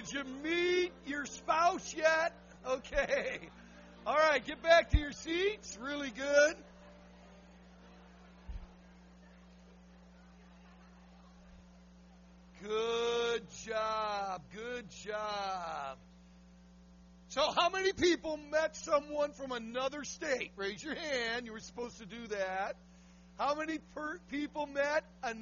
Did you meet your spouse yet? Okay. All right, get back to your seats. Really good. Good job. Good job. So how many people met someone from another state? Raise your hand. You were supposed to do that. How many people met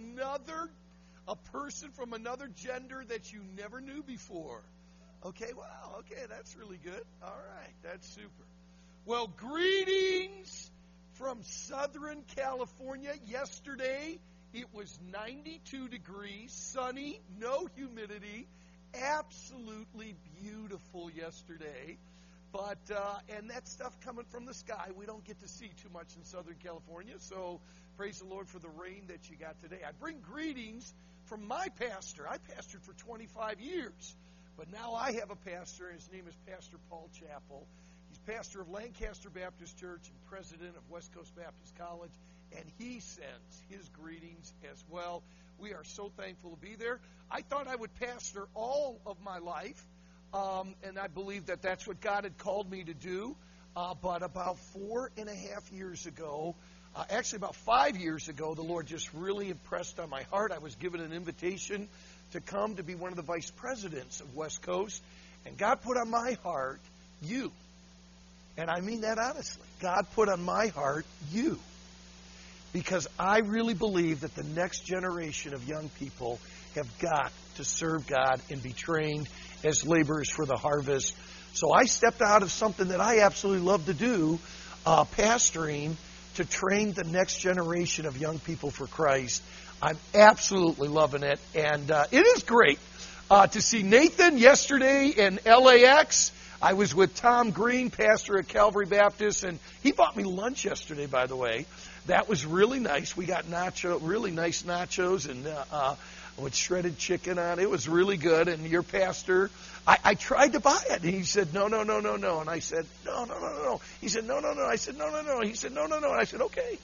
a person from another gender that you never knew before? Okay, wow, okay, that's really good. All right, that's super. Well, greetings from Southern California. Yesterday, it was 92 degrees, sunny, no humidity, absolutely beautiful yesterday. But, and that stuff coming from the sky, we don't get to see too much in Southern California, so praise the Lord for the rain that you got today. I bring greetings from my pastor. I pastored for 25 years, but now I have a pastor, and his name is Pastor Paul Chappell. He's pastor of Lancaster Baptist Church and president of West Coast Baptist College, and he sends his greetings as well. We are so thankful to be there. I thought I would pastor all of my life, and I believe that that's what God had called me to do. But about 4.5 years ago, actually about 5 years ago, the Lord just really impressed on my heart. I was given an invitation to come to be one of the vice presidents of West Coast. And God put on my heart you. And I mean that honestly. God put on my heart you. Because I really believe that the next generation of young people have got to serve God and be trained as laborers for the harvest. So I stepped out of something that I absolutely love to do, pastoring, to train the next generation of young people for Christ. I'm absolutely loving it. And it is great to see Nathan yesterday in LAX. I was with Tom Green, pastor at Calvary Baptist, and he bought me lunch yesterday, by the way. That was really nice. We got really nice nachos and with shredded chicken on it. It was really good. And your pastor, I tried to buy it. And he said, no. And I said, no. He said, no. I said, no. He said, no. And I said, okay.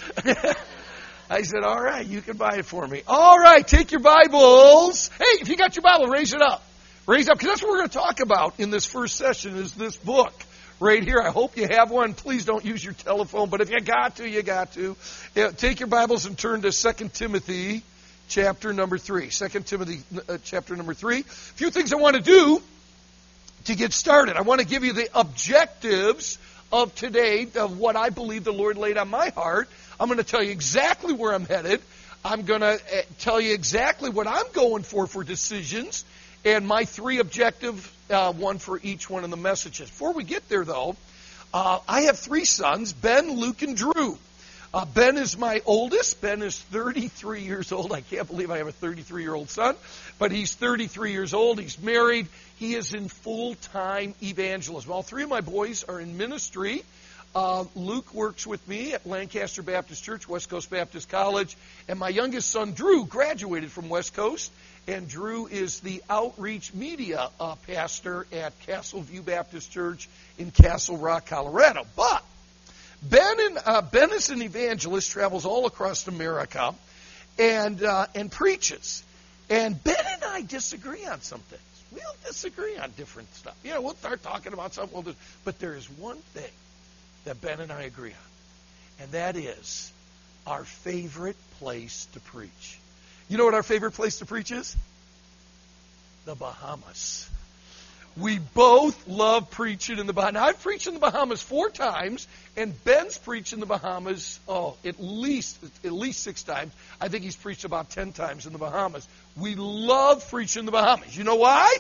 I said, all right, you can buy it for me. All right, take your Bibles. Hey, if you got your Bible, raise it up. Raise it up, because that's what we're going to talk about in this first session is this book right here. I hope you have one. Please don't use your telephone, but if you got to, you got to. Yeah, take your Bibles and turn to 2 Timothy chapter number 3. 2 Timothy chapter number 3. A few things I want to do to get started. I want to give you the objectives of today, of what I believe the Lord laid on my heart. I'm going to tell you exactly where I'm headed. I'm going to tell you exactly what I'm going for decisions, and my 3 objectives, one for each one of the messages. Before we get there, though, I have 3 sons, Ben, Luke, and Drew. Ben is my oldest. Ben is 33 years old. I can't believe I have a 33-year-old son, but he's 33 years old. He's married. He is in full-time evangelism. All 3 of my boys are in ministry. Luke works with me at Lancaster Baptist Church, West Coast Baptist College, and my youngest son, Drew, graduated from West Coast, and Drew is the outreach media pastor at Castle View Baptist Church in Castle Rock, Colorado. But Ben is an evangelist, travels all across America, and preaches. And Ben and I disagree on some things. We'll disagree on different stuff. You know, we'll start talking about something, but there is one thing that Ben and I agree on, and that is our favorite place to preach. You know what our favorite place to preach is? The Bahamas. We both love preaching in the Bahamas. Now, I've preached in the Bahamas 4 times, and Ben's preached in the Bahamas, at least 6 times. I think he's preached about 10 times in the Bahamas. We love preaching in the Bahamas. You know why?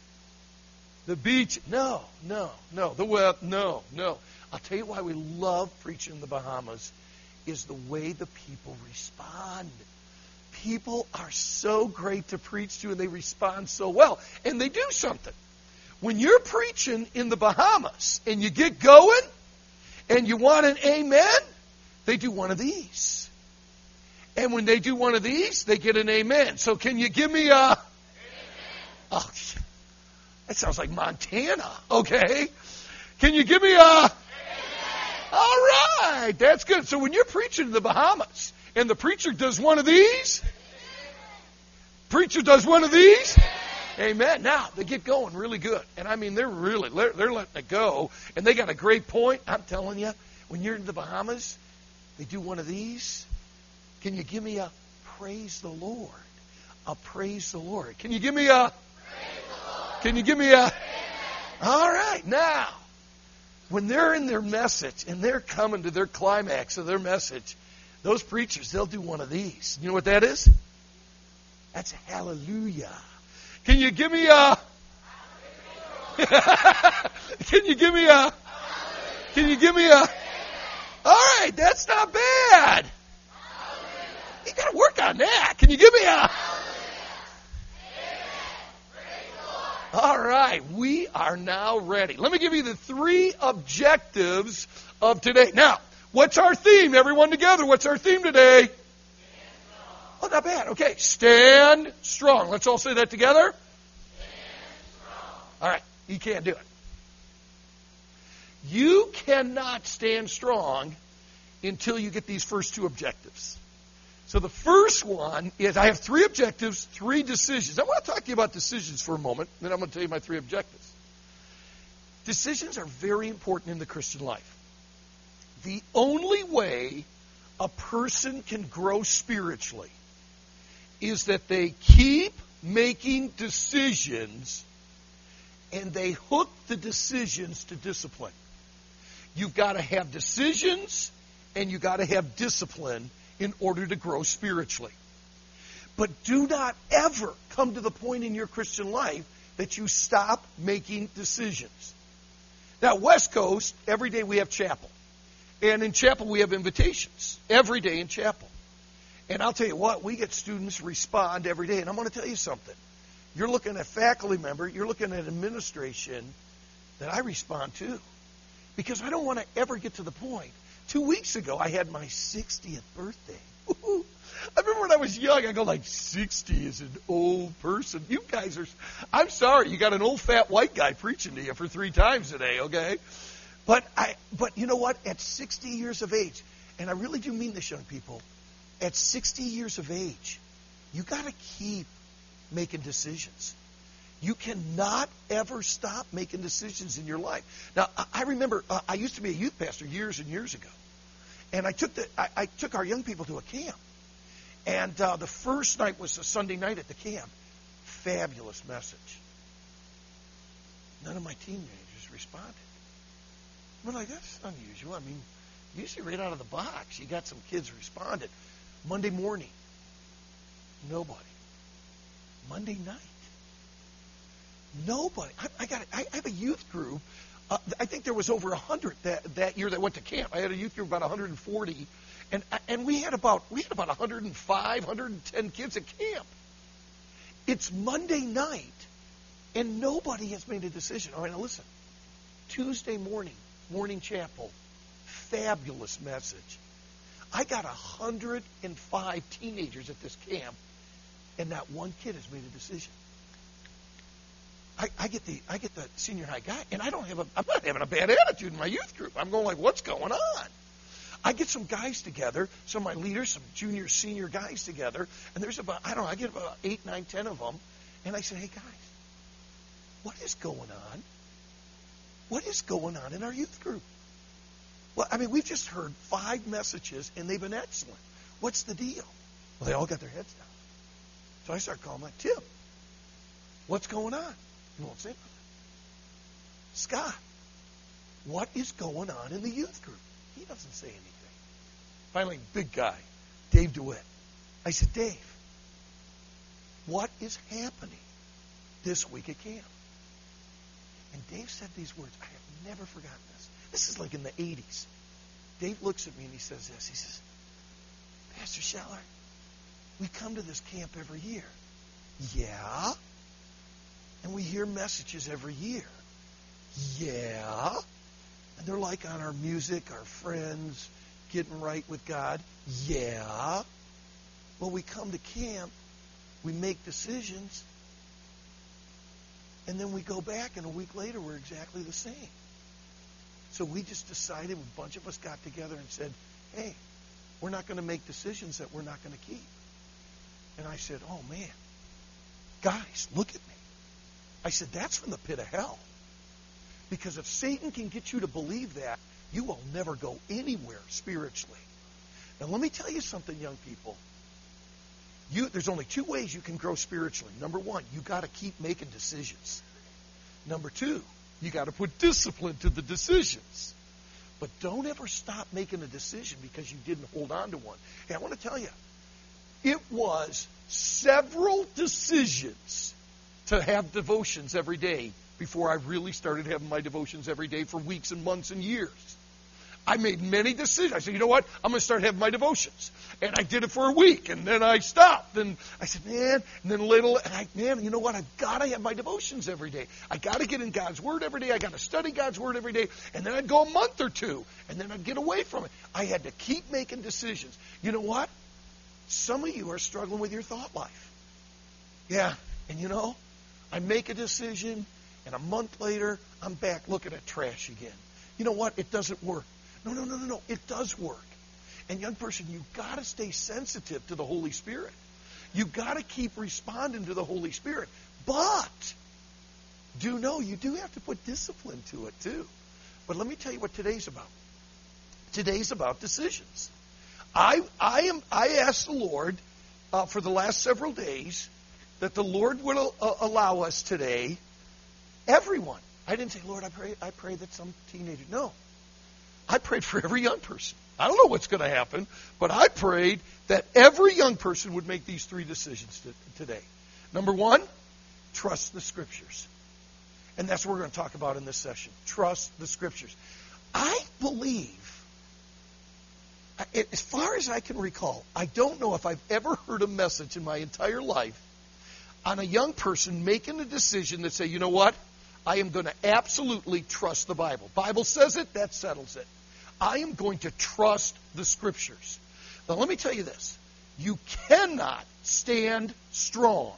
The beach. No. The web. No. I'll tell you why we love preaching in the Bahamas is the way the people respond. People are so great to preach to, and they respond so well. And they do something. When you're preaching in the Bahamas and you get going and you want an amen, they do one of these. And when they do one of these, they get an amen. So can you give me a... Amen. Oh, that sounds like Montana, okay? Can you give me a... Amen. All right, that's good. So when you're preaching in the Bahamas and the preacher does one of these, preacher does one of these, Amen. Now, they get going really good. And I mean, they're letting it go. And they got a great point. I'm telling you, when you're in the Bahamas, they do one of these. Can you give me a praise the Lord? A praise the Lord. Can you give me a? Praise the Lord. Can you give me a? Amen. All right. Now, when they're in their message and they're coming to their climax of their message, those preachers, they'll do one of these. You know what that is? That's hallelujah. Can you give me a? Can you give me a? Can you give me a? All right, that's not bad. You got to work on that. Can you give me a? All right, we are now ready. Let me give you the 3 objectives of today. Now, what's our theme? Everyone together, what's our theme today? Oh, not bad. Okay, stand strong. Let's all say that together. Stand strong. All right, you can't do it. You cannot stand strong until you get these first 2 objectives. So the first one is, I have 3 objectives, 3 decisions. I want to talk to you about decisions for a moment, then I'm going to tell you my 3 objectives. Decisions are very important in the Christian life. The only way a person can grow spiritually is that they keep making decisions and they hook the decisions to discipline. You've got to have decisions and you've got to have discipline in order to grow spiritually. But do not ever come to the point in your Christian life that you stop making decisions. Now, West Coast, every day we have chapel. And in chapel we have invitations. Every day in chapel. And I'll tell you what, we get students respond every day. And I'm going to tell you something. You're looking at faculty member, you're looking at administration that I respond to. Because I don't want to ever get to the point. 2 weeks ago, I had my 60th birthday. Woo-hoo. I remember when I was young, I go like, 60 is an old person. You guys are, I'm sorry, you got an old fat white guy preaching to you for 3 times today, okay? But you know what? At 60 years of age, and I really do mean this, young people, at 60 years of age, you got to keep making decisions. You cannot ever stop making decisions in your life. Now, I remember I used to be a youth pastor years and years ago, and I took our young people to a camp, and the first night was a Sunday night at the camp. Fabulous message. None of my teenagers responded. We're like, that's unusual. I mean, usually right out of the box, you got some kids responded. Monday morning, nobody. Monday night. Nobody. I have a youth group. I think there was over 100 that year that went to camp. I had a youth group of about 140, and we had about 105, 110 kids at camp. It's Monday night, and nobody has made a decision. All right, now listen. Tuesday morning chapel, fabulous message. I got 105 teenagers at this camp, and not one kid has made a decision. I get the senior high guy, and I'm not having a bad attitude in my youth group. I'm going like, what's going on? I get some guys together, some of my leaders, some junior, senior guys together, and there's I get about 8, 9, 10 of them, and I say, hey guys, what is going on? What is going on in our youth group? Well, I mean, we've just heard 5 messages, and they've been excellent. What's the deal? Well, they all got their heads down. So I start calling like, Tim, what's going on? He won't say nothing. Scott, what is going on in the youth group? He doesn't say anything. Finally, big guy, Dave DeWitt. I said, Dave, what is happening this week at camp? And Dave said these words. I have never forgotten this. This is like in the 80s. Dave looks at me and he says this. He says, Pastor Scheller, we come to this camp every year. Yeah. And we hear messages every year. Yeah. And they're like on our music, our friends, getting right with God. Yeah. Well, we come to camp, we make decisions, and then we go back, and a week later, we're exactly the same. So we just decided, a bunch of us got together and said, hey, we're not going to make decisions that we're not going to keep. And I said, oh, man, guys, look at me. I said, that's from the pit of hell. Because if Satan can get you to believe that, you will never go anywhere spiritually. Now, let me tell you something, young people. There's only two ways you can grow spiritually. Number one, you got to keep making decisions. Number two, you got to put discipline to the decisions. But don't ever stop making a decision because you didn't hold on to one. Hey, I want to tell you, it was several decisions to have devotions every day before I really started having my devotions every day for weeks and months and years. I made many decisions. I said, you know what? I'm going to start having my devotions. And I did it for a week, and then I stopped. And I said, man, and then you know what? I've got to have my devotions every day. I got to get in God's Word every day. I got to study God's Word every day. And then I'd go a month or two, and then I'd get away from it. I had to keep making decisions. You know what? Some of you are struggling with your thought life. Yeah, and you know, I make a decision, and a month later, I'm back looking at trash again. You know what? It doesn't work. No. It does work. And young person, you've got to stay sensitive to the Holy Spirit. You've got to keep responding to the Holy Spirit. But do know you do have to put discipline to it too. But let me tell you what today's about. Today's about decisions. I asked the Lord for the last several days that the Lord would allow us today, everyone. I didn't say, Lord, I pray that some teenager. No. I prayed for every young person. I don't know what's going to happen, but I prayed that every young person would make these three decisions today. Number one, trust the Scriptures. And that's what we're going to talk about in this session. Trust the Scriptures. I believe, as far as I can recall, I don't know if I've ever heard a message in my entire life on a young person making a decision that say, you know what? I am going to absolutely trust the Bible. Bible says it, that settles it. I am going to trust the Scriptures. Now, let me tell you this. You cannot stand strong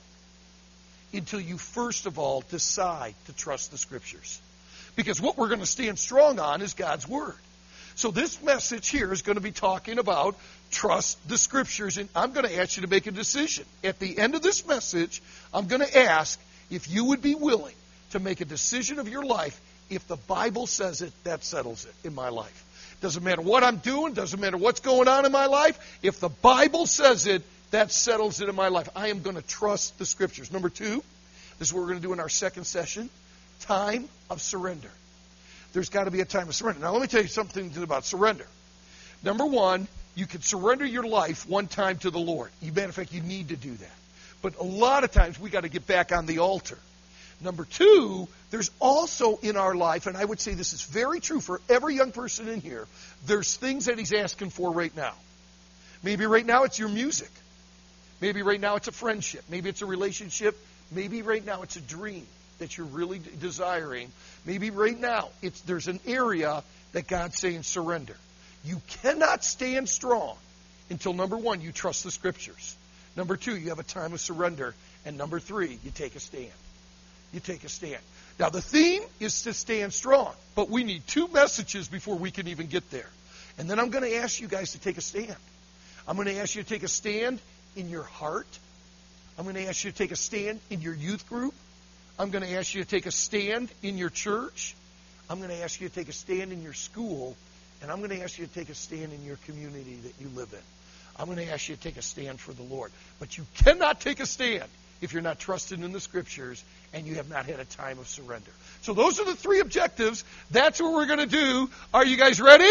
until you, first of all, decide to trust the Scriptures. Because what we're going to stand strong on is God's Word. So this message here is going to be talking about trust the Scriptures. And I'm going to ask you to make a decision. At the end of this message, I'm going to ask if you would be willing to make a decision of your life. If the Bible says it, that settles it in my life. Doesn't matter what I'm doing, doesn't matter what's going on in my life. If the Bible says it, that settles it in my life. I am going to trust the Scriptures. Number two, this is what we're going to do in our second session, time of surrender. There's got to be a time of surrender. Now, let me tell you something about surrender. Number one, you can surrender your life one time to the Lord. Matter of fact, you need to do that. But a lot of times, we got to get back on the altar. Number two, there's also in our life, and I would say this is very true for every young person in here, there's things that he's asking for right now. Maybe right now it's your music. Maybe right now it's a friendship. Maybe it's a relationship. Maybe right now it's a dream that you're really desiring. Maybe right now there's an area that God's saying surrender. You cannot stand strong until, number one, you trust the Scriptures. Number two, you have a time of surrender. And number three, you take a stand. You take a stand. Now, the theme is to stand strong, but we need two messages before we can even get there. And then I'm going to ask you guys to take a stand. I'm going to ask you to take a stand in your heart. I'm going to ask you to take a stand in your youth group. I'm going to ask you to take a stand in your church. I'm going to ask you to take a stand in your school. And I'm going to ask you to take a stand in your community that you live in. I'm going to ask you to take a stand for the Lord. But you cannot take a stand if you're not trusting in the Scriptures and you have not had a time of surrender. So those are the three objectives. That's what we're going to do. Are you guys ready?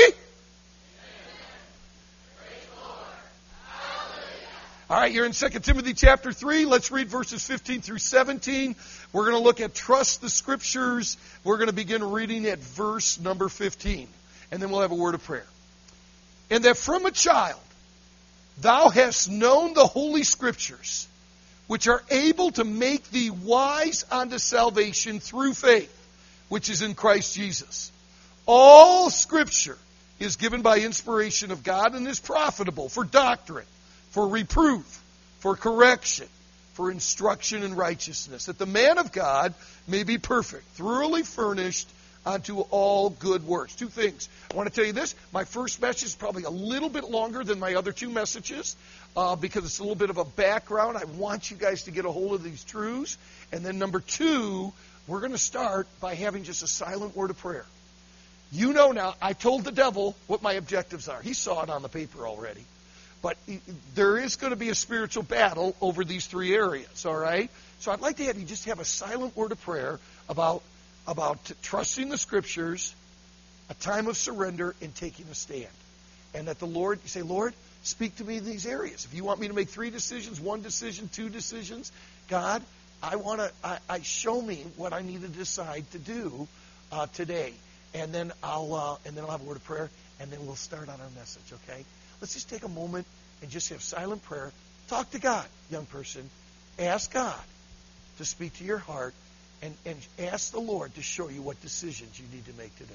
All right, you're in 2 Timothy chapter 3. Let's read verses 15 through 17. We're going to look at trust the Scriptures. We're going to begin reading at verse number 15. And then we'll have a word of prayer. And that from a child thou hast known the Holy Scriptures, which are able to make thee wise unto salvation through faith, which is in Christ Jesus. All Scripture is given by inspiration of God and is profitable for doctrine, for reproof, for correction, for instruction in righteousness, that the man of God may be perfect, thoroughly furnished unto all good works. Two things. I want to tell you this. My first message is probably a little bit longer than my other two messages because it's a little bit of a background. I want you guys to get a hold of these truths. And then number two, we're going to start by having just a silent word of prayer. You know now, I told the devil what my objectives are. He saw it on the paper already. But there is going to be a spiritual battle over these three areas, all right? So I'd like to have you just have a silent word of prayer about trusting the Scriptures, a time of surrender, and taking a stand. And that the Lord, you say, Lord, speak to me in these areas. If you want me to make 3 decisions, 1 decision, 2 decisions, God, I show me what I need to decide to do today. And then I'll have a word of prayer, and then we'll start on our message, okay? Let's just take a moment and just have silent prayer. Talk to God, young person. Ask God to speak to your heart, and ask the Lord to show you what decisions you need to make today.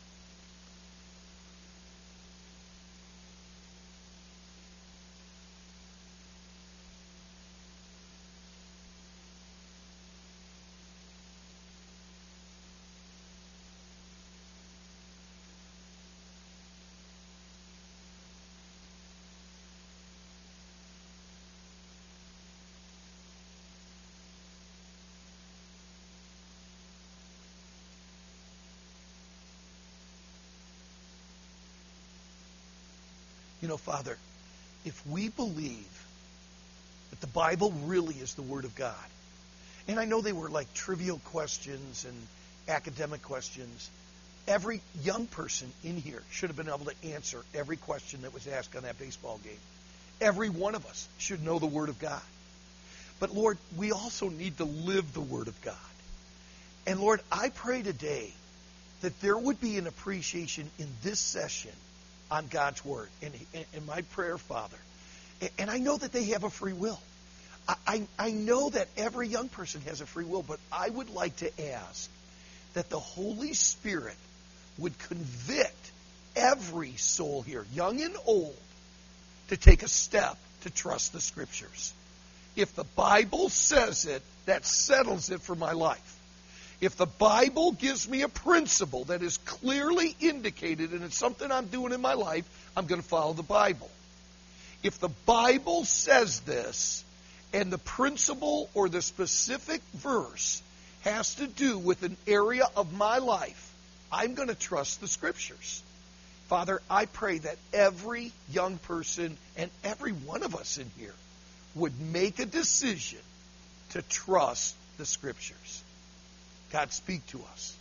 You know, Father, if we believe that the Bible really is the Word of God, and I know they were like trivial questions and academic questions, every young person in here should have been able to answer every question that was asked on that baseball game. Every one of us should know the Word of God. But Lord, we also need to live the Word of God. And Lord, I pray today that there would be an appreciation in this session on God's Word. And my prayer, Father, and I know that they have a free will. I know that every young person has a free will, but I would like to ask that the Holy Spirit would convict every soul here, young and old, to take a step to trust the Scriptures. If the Bible says it, that settles it for my life. If the Bible gives me a principle that is clearly indicated and it's something I'm doing in my life, I'm going to follow the Bible. If the Bible says this and the principle or the specific verse has to do with an area of my life, I'm going to trust the Scriptures. Father, I pray that every young person and every one of us in here would make a decision to trust the Scriptures. God, speak to us.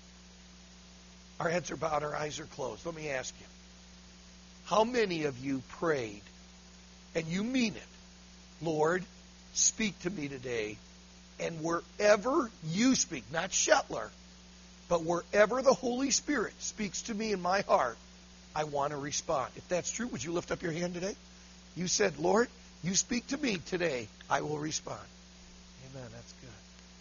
Our heads are bowed, our eyes are closed. Let me ask you, how many of you prayed, and you mean it, Lord, speak to me today, and wherever you speak, not Shetler, but wherever the Holy Spirit speaks to me in my heart, I want to respond. If that's true, would you lift up your hand today? You said, Lord, you speak to me today, I will respond. Amen, that's good.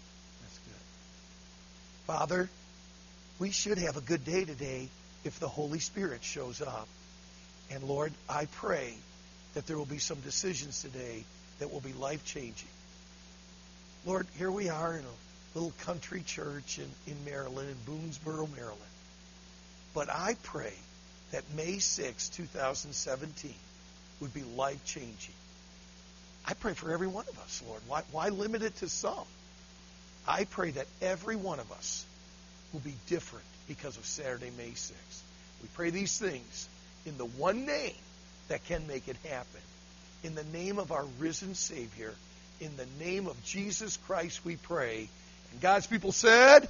Father, we should have a good day today if the Holy Spirit shows up. And Lord, I pray that there will be some decisions today that will be life-changing. Lord, here we are in a little country church in Maryland, in Boonesboro, Maryland. But I pray that May 6, 2017 would be life-changing. I pray for every one of us, Lord. Why limit it to some? I pray that every one of us will be different because of Saturday, May 6th. We pray these things in the one name that can make it happen. In the name of our risen Savior, in the name of Jesus Christ we pray. And God's people said,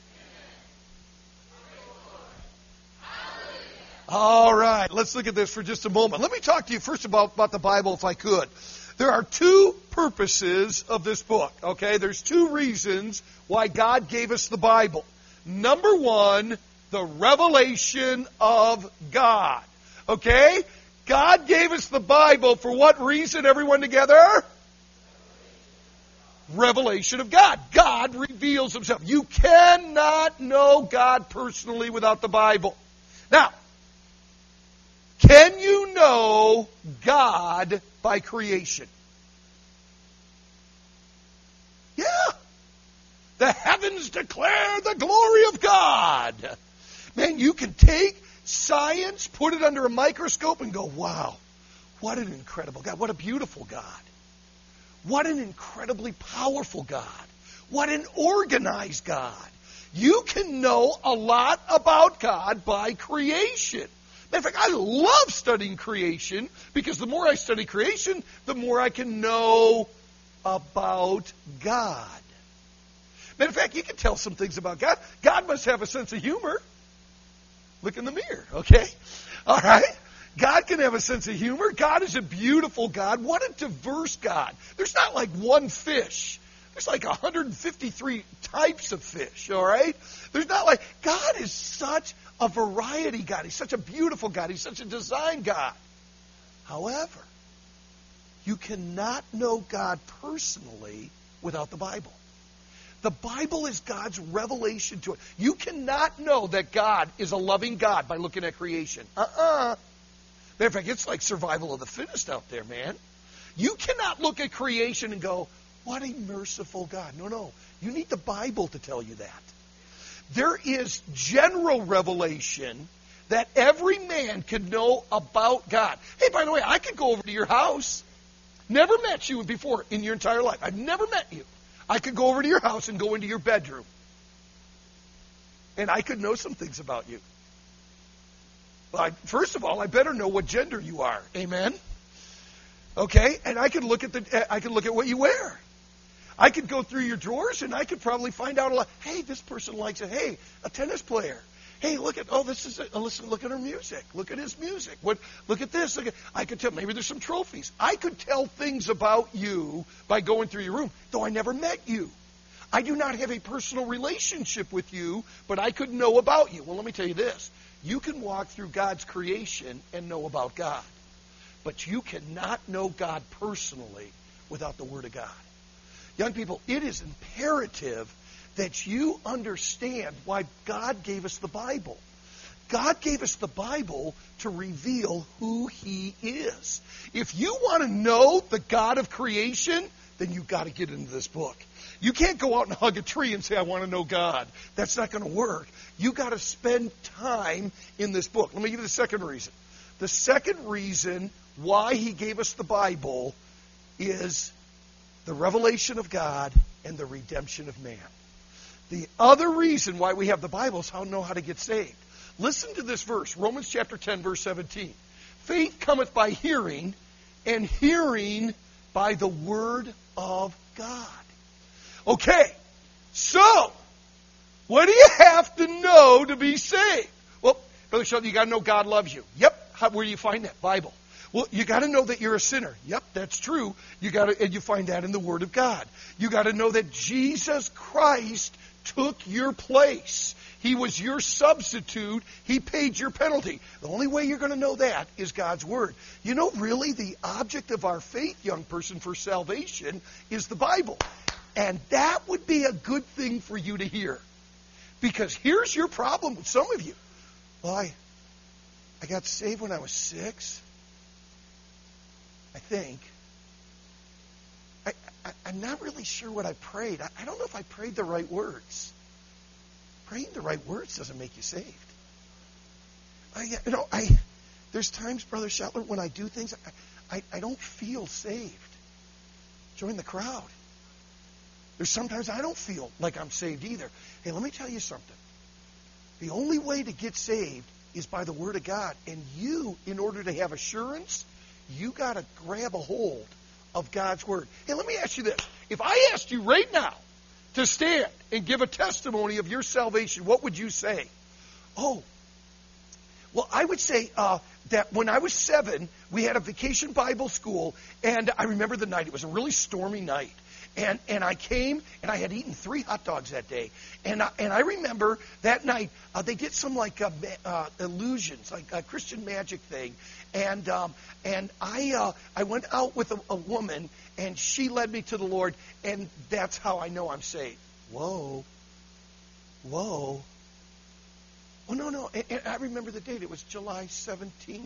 all right, let's look at this for just a moment. Let me talk to you first about the Bible if I could. There are 2 purposes of this book, okay? There's 2 reasons why God gave us the Bible. Number 1, the revelation of God, okay? God gave us the Bible for what reason, everyone together? Revelation of God. God reveals Himself. You cannot know God personally without the Bible. Now, can you know God by creation? Yeah. The heavens declare the glory of God. Man, you can take science, put it under a microscope, and go, wow, what an incredible God. What a beautiful God. What an incredibly powerful God. What an organized God. You can know a lot about God by creation. Matter of fact, I love studying creation because the more I study creation, the more I can know about God. Matter of fact, you can tell some things about God. God must have a sense of humor. Look in the mirror, okay? All right? God can have a sense of humor. God is a beautiful God. What a diverse God. There's not like one fish. There's like 153 types of fish, all right? There's not like, God is such a variety God. He's such a beautiful God. He's such a design God. However, you cannot know God personally without the Bible. The Bible is God's revelation to it. You cannot know that God is a loving God by looking at creation. Matter of fact, it's like survival of the fittest out there, man. You cannot look at creation and go, what a merciful God. No. You need the Bible to tell you that. There is general revelation that every man can know about God. Hey, by the way, I could go over to your house. Never met you before in your entire life. I've never met you. I could go over to your house and go into your bedroom. And I could know some things about you. Well, first of all, I better know what gender you are. Amen? Okay? And I could look at what you wear. I could go through your drawers and I could probably find out a lot. Hey, this person likes it. Hey, a tennis player. Hey, look at listen, look at her music. Look at his music. Look at this. I could tell maybe there's some trophies. I could tell things about you by going through your room, though I never met you. I do not have a personal relationship with you, but I could know about you. Well, let me tell you this. You can walk through God's creation and know about God. But you cannot know God personally without the Word of God. Young people, it is imperative that you understand why God gave us the Bible. God gave us the Bible to reveal who He is. If you want to know the God of creation, then you've got to get into this book. You can't go out and hug a tree and say, I want to know God. That's not going to work. You've got to spend time in this book. Let me give you the second reason. The second reason why He gave us the Bible is the revelation of God and the redemption of man. The other reason why we have the Bible is how to know how to get saved. Listen to this verse, Romans chapter 10, verse 17. Faith cometh by hearing, and hearing by the word of God. Okay, so what do you have to know to be saved? Well, Brother Sheldon, you got to know God loves you. Yep. Where do you find that? Bible. Well, you got to know that you're a sinner. Yep, that's true. And you find that in the Word of God. You got to know that Jesus Christ took your place. He was your substitute. He paid your penalty. The only way you're going to know that is God's Word. You know, really, the object of our faith, young person, for salvation is the Bible. And that would be a good thing for you to hear. Because here's your problem with some of you. Well, I got saved when I was 6. I think. I'm not really sure what I prayed. I don't know if I prayed the right words. Praying the right words doesn't make you saved. There's times, Brother Shetler, when I do things, I don't feel saved. Join the crowd. There's sometimes I don't feel like I'm saved either. Hey, let me tell you something. The only way to get saved is by the Word of God. And you, in order to have assurance, you got to grab a hold of God's Word. Hey, let me ask you this. If I asked you right now to stand and give a testimony of your salvation, what would you say? Oh, well, I would say that when I was 7, we had a vacation Bible school, and I remember the night. It was a really stormy night. And I came, and I had eaten 3 hot dogs that day. And I remember that night, they did some like illusions, like a Christian magic thing. And I went out with a woman, and she led me to the Lord, and that's how I know I'm saved. Whoa. Oh, no. And I remember the date. It was July 17th,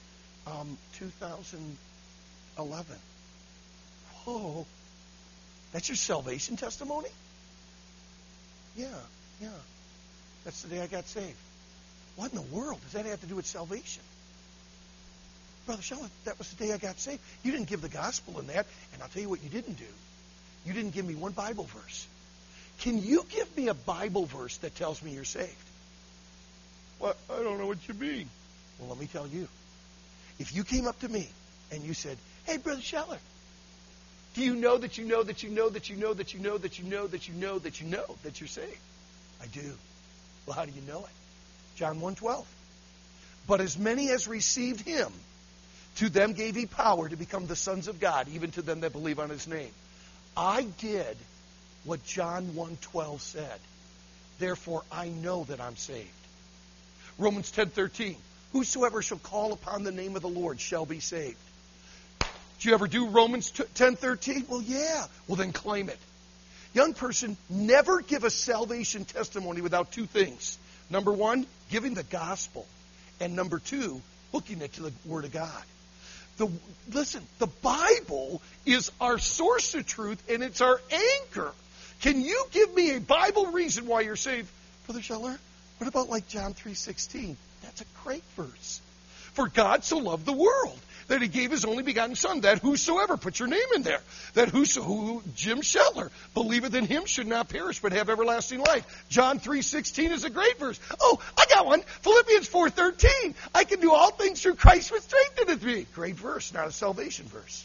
2011. Whoa. That's your salvation testimony? Yeah. That's the day I got saved. What in the world does that have to do with salvation? Brother Sheldon, that was the day I got saved. You didn't give the gospel in that, and I'll tell you what you didn't do. You didn't give me one Bible verse. Can you give me a Bible verse that tells me you're saved? Well, I don't know what you mean. Well, let me tell you. If you came up to me and you said, hey, Brother Scheller, do you know that you know that you know that you know that you know that you know that you know that you know that you're saved? I do. Well, how do you know it? John 1:12. But as many as received him, to them gave he power to become the sons of God, even to them that believe on his name. I did what John 1:12 said. Therefore, I know that I'm saved. Romans 10:13. Whosoever shall call upon the name of the Lord shall be saved. Did you ever do Romans 10:13? Well, yeah. Well, then claim it. Young person, never give a salvation testimony without two things. Number one, giving the gospel. And number two, hooking it to the Word of God. Listen, the Bible is our source of truth, and it's our anchor. Can you give me a Bible reason why you're saved? Brother Scheller, what about like John 3:16? That's a great verse. For God so loved the world that he gave his only begotten Son, that whosoever, put your name in there, that who Jim Scheller, believeth in him should not perish but have everlasting life. John 3:16 is a great verse. Oh, I got one. Philippians 4:13. I can do all things through Christ which strengtheneth me. Great verse, not a salvation verse.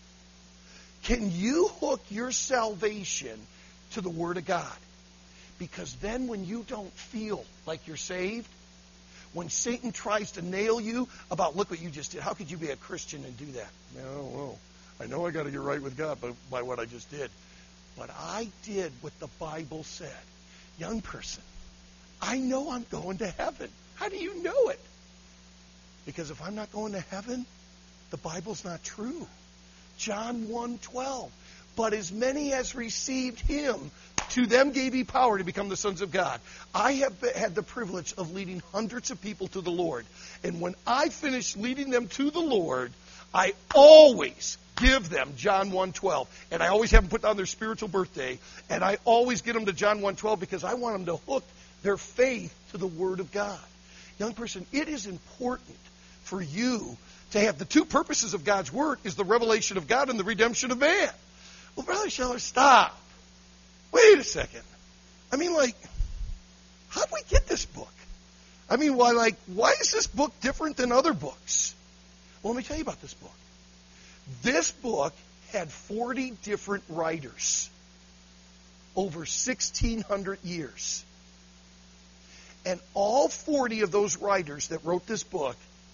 Can you hook your salvation to the Word of God? Because then when you don't feel like you're saved, when Satan tries to nail you about, look what you just did, how could you be a Christian and do that? Well, I know I got to get right with God by what I just did. But I did what the Bible said. Young person, I know I'm going to heaven. How do you know it? Because if I'm not going to heaven, the Bible's not true. John 1:12. But as many as received him, to them gave he power to become the sons of God. I have had the privilege of leading hundreds of people to the Lord. And when I finish leading them to the Lord, I always give them John 1:12. And I always have them put down their spiritual birthday. And I always get them to John 1:12 because I want them to hook their faith to the Word of God. Young person, it is important for you to have the two purposes of God's Word is the revelation of God and the redemption of man. Well, Brother Scheller, stop. Wait a second. I mean, how did we get this book? I mean, why is this book different than other books? Well, let me tell you about this book. This book had 40 different writers over 1,600 years. And all 40 of those writers that wrote this book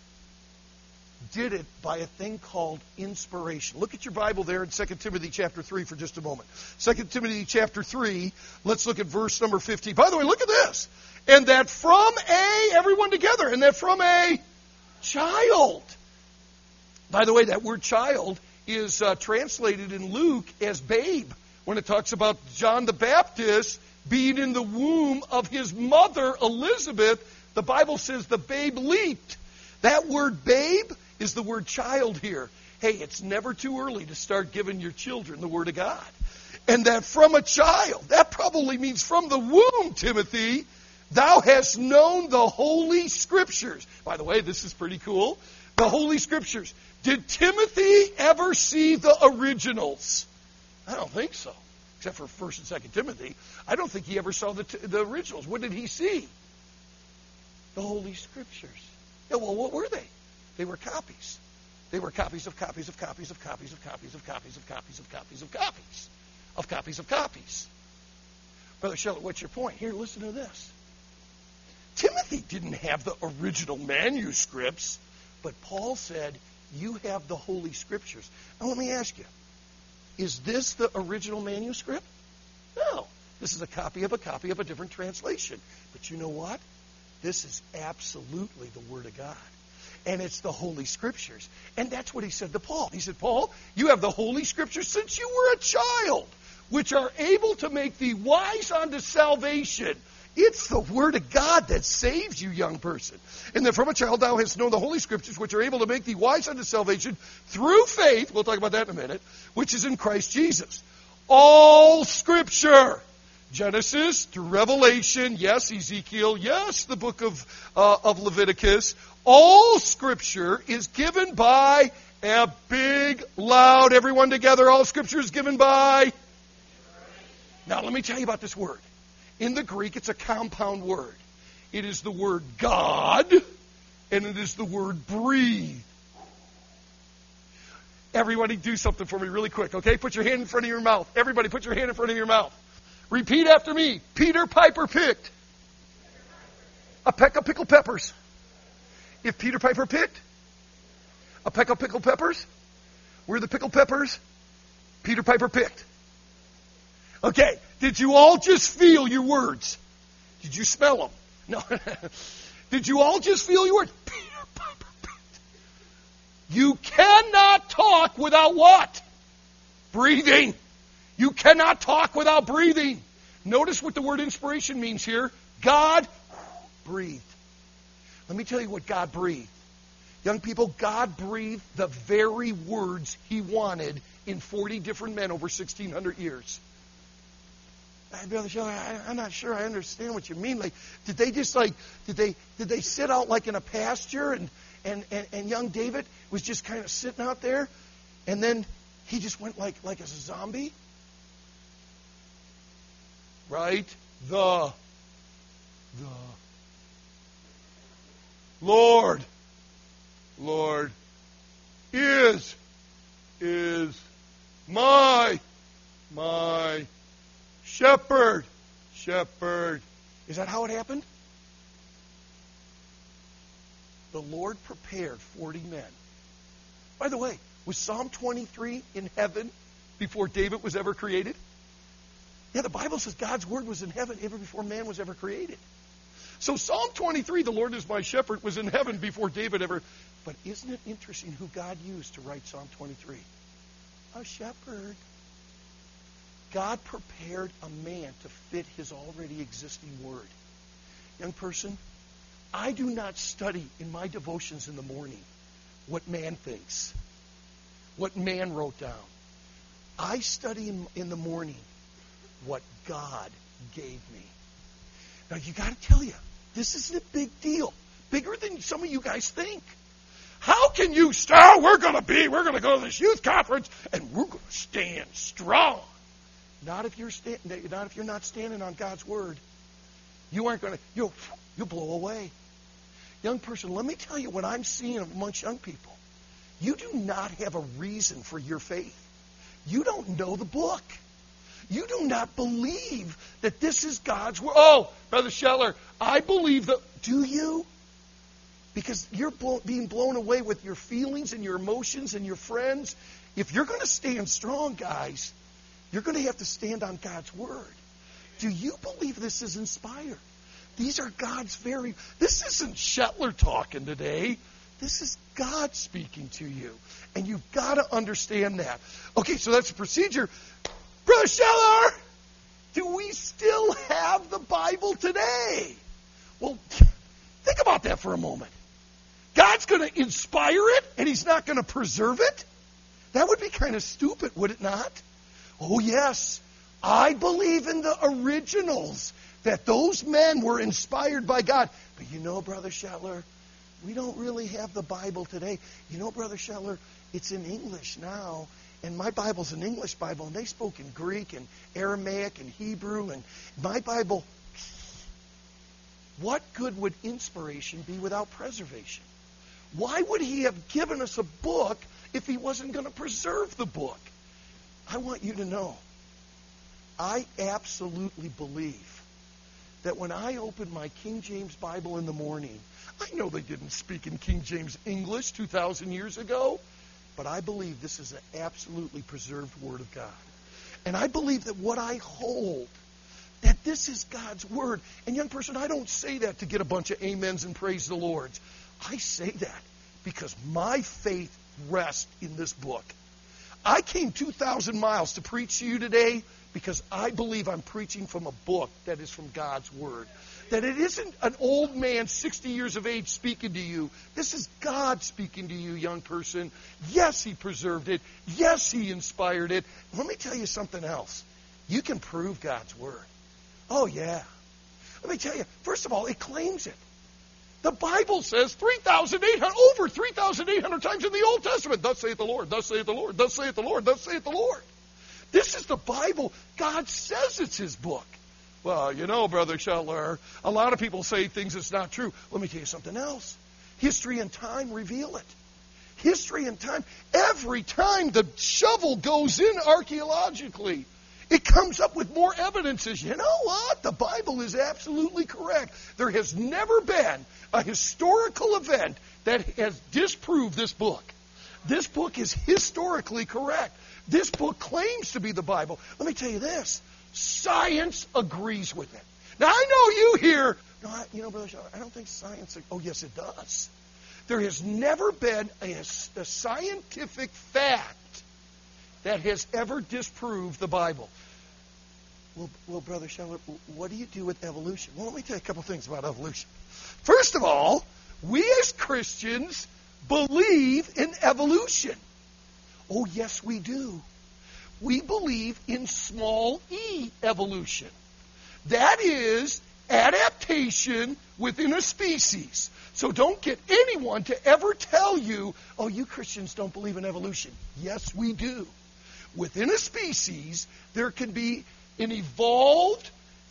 did it by a thing called inspiration. Look at your Bible there in 2 Timothy chapter 3 for just a moment. 2 Timothy chapter 3, let's look at verse number 15. By the way, look at this. And that from everyone together, and that from a child. By the way, that word child is translated in Luke as babe. When it talks about John the Baptist being in the womb of his mother, Elizabeth, the Bible says the babe leaped. That word babe is the word child here. Hey, it's never too early to start giving your children the Word of God. And that from a child, that probably means from the womb, Timothy, thou hast known the Holy Scriptures. By the way, this is pretty cool. The Holy Scriptures. Did Timothy ever see the originals? I don't think so. Except for 1 and 2 Timothy. I don't think he ever saw the originals. What did he see? The Holy Scriptures. Yeah, well, what were they? They were copies. They were copies of copies of copies of copies of copies of copies of copies of copies of copies of copies of copies. Brother Scheller, what's your point? Here, listen to this. Timothy didn't have the original manuscripts, but Paul said, you have the Holy Scriptures. Now let me ask you, is this the original manuscript? No. This is a copy of a different translation. But you know what? This is absolutely the Word of God. And it's the Holy Scriptures. And that's what he said to Paul. He said, Paul, you have the Holy Scriptures since you were a child, which are able to make thee wise unto salvation. It's the Word of God that saves you, young person. And that from a child thou hast known the Holy Scriptures, which are able to make thee wise unto salvation through faith, we'll talk about that in a minute, which is in Christ Jesus. All Scripture. Genesis to Revelation, yes, Ezekiel, yes, the book of Leviticus. All Scripture is given by a big, loud, everyone together, all Scripture is given by. Now, let me tell you about this word. In the Greek, it's a compound word. It is the word God, and it is the word breathe. Everybody do something for me really quick, okay? Put your hand in front of your mouth. Everybody put your hand in front of your mouth. Repeat after me. Peter Piper picked a peck of pickled peppers. If Peter Piper picked a peck of pickled peppers, where the pickled peppers Peter Piper picked. Okay, did you all just feel your words? Did you smell them? No. Did you all just feel your words? Peter Piper picked. You cannot talk without what? Breathing. You cannot talk without breathing. Notice what the word inspiration means here. God breathed. Let me tell you what God breathed. Young people, God breathed the very words He wanted in 40 different men over 1,600 years. Brother Shelley, I'm not sure I understand what you mean. Like, did they just did they sit out like in a pasture and young David was just kind of sitting out there, and then he just went like a zombie? Right? The Lord is my shepherd. Is that how it happened? The Lord prepared 40 men. By the way, was Psalm 23 in heaven before David was ever created? Yeah, the Bible says God's word was in heaven even before man was ever created. So Psalm 23, the Lord is my shepherd, was in heaven before David ever. But isn't it interesting who God used to write Psalm 23? A shepherd. God prepared a man to fit his already existing word. Young person, I do not study in my devotions in the morning what man thinks, what man wrote down. I study in the morning what God gave me. Now, you got to tell you, this isn't a big deal. Bigger than some of you guys think. How can you start? We're going to go to this youth conference, and we're going to stand strong. Not if you're not standing on God's word. You aren't going to. You'll blow away. Young person, let me tell you what I'm seeing amongst young people. You do not have a reason for your faith. You don't know the book. You do not believe that this is God's word. Oh, Brother Scheller, I believe that. Do you? Because you're being blown away with your feelings and your emotions and your friends. If you're going to stand strong, guys, you're going to have to stand on God's word. Do you believe this is inspired? These are God's very... This isn't Shetler talking today. This is God speaking to you. And you've got to understand that. Okay, so that's the procedure. Brother Scheller, do we still have the Bible today? Well, think about that for a moment. God's going to inspire it, and He's not going to preserve it? That would be kind of stupid, would it not? Oh, yes. I believe in the originals, that those men were inspired by God. But you know, Brother Shetler, we don't really have the Bible today. You know, Brother Shetler, it's in English now. And my Bible's an English Bible, and they spoke in Greek and Aramaic and Hebrew. And my Bible, what good would inspiration be without preservation? Why would He have given us a book if He wasn't going to preserve the book? I want you to know, I absolutely believe that when I open my King James Bible in the morning, I know they didn't speak in King James English 2,000 years ago, but I believe this is an absolutely preserved Word of God. And I believe that what I hold, that this is God's Word. And young person, I don't say that to get a bunch of amens and praise the Lords. I say that because my faith rests in this book. I came 2,000 miles to preach to you today because I believe I'm preaching from a book that is from God's Word. That it isn't an old man 60 years of age speaking to you. This is God speaking to you, young person. Yes, He preserved it. Yes, He inspired it. Let me tell you something else. You can prove God's Word. Oh, yeah. Let me tell you, first of all, it claims it. The Bible says over 3,800 times in the Old Testament, thus saith the Lord, thus saith the Lord, thus saith the Lord, thus saith the Lord. This is the Bible. God says it's his book. Well, you know, Brother Shetler, a lot of people say things that's not true. Let me tell you something else. History and time reveal it. History and time. Every time the shovel goes in archaeologically, it comes up with more evidences. You know what? The Bible is absolutely correct. There has never been a historical event that has disproved this book. This book is historically correct. This book claims to be the Bible. Let me tell you this. Science agrees with it. Now, I know you hear, no, Brother Shaw, I don't think science, oh, yes, it does. There has never been a scientific fact that has ever disproved the Bible. Well, Brother Scheller, what do you do with evolution? Well, let me tell you a couple things about evolution. First of all, we as Christians believe in evolution. Oh, yes, we do. We believe in small e evolution. That is adaptation within a species. So don't get anyone to ever tell you, oh, you Christians don't believe in evolution. Yes, we do. Within a species, there can be an evolved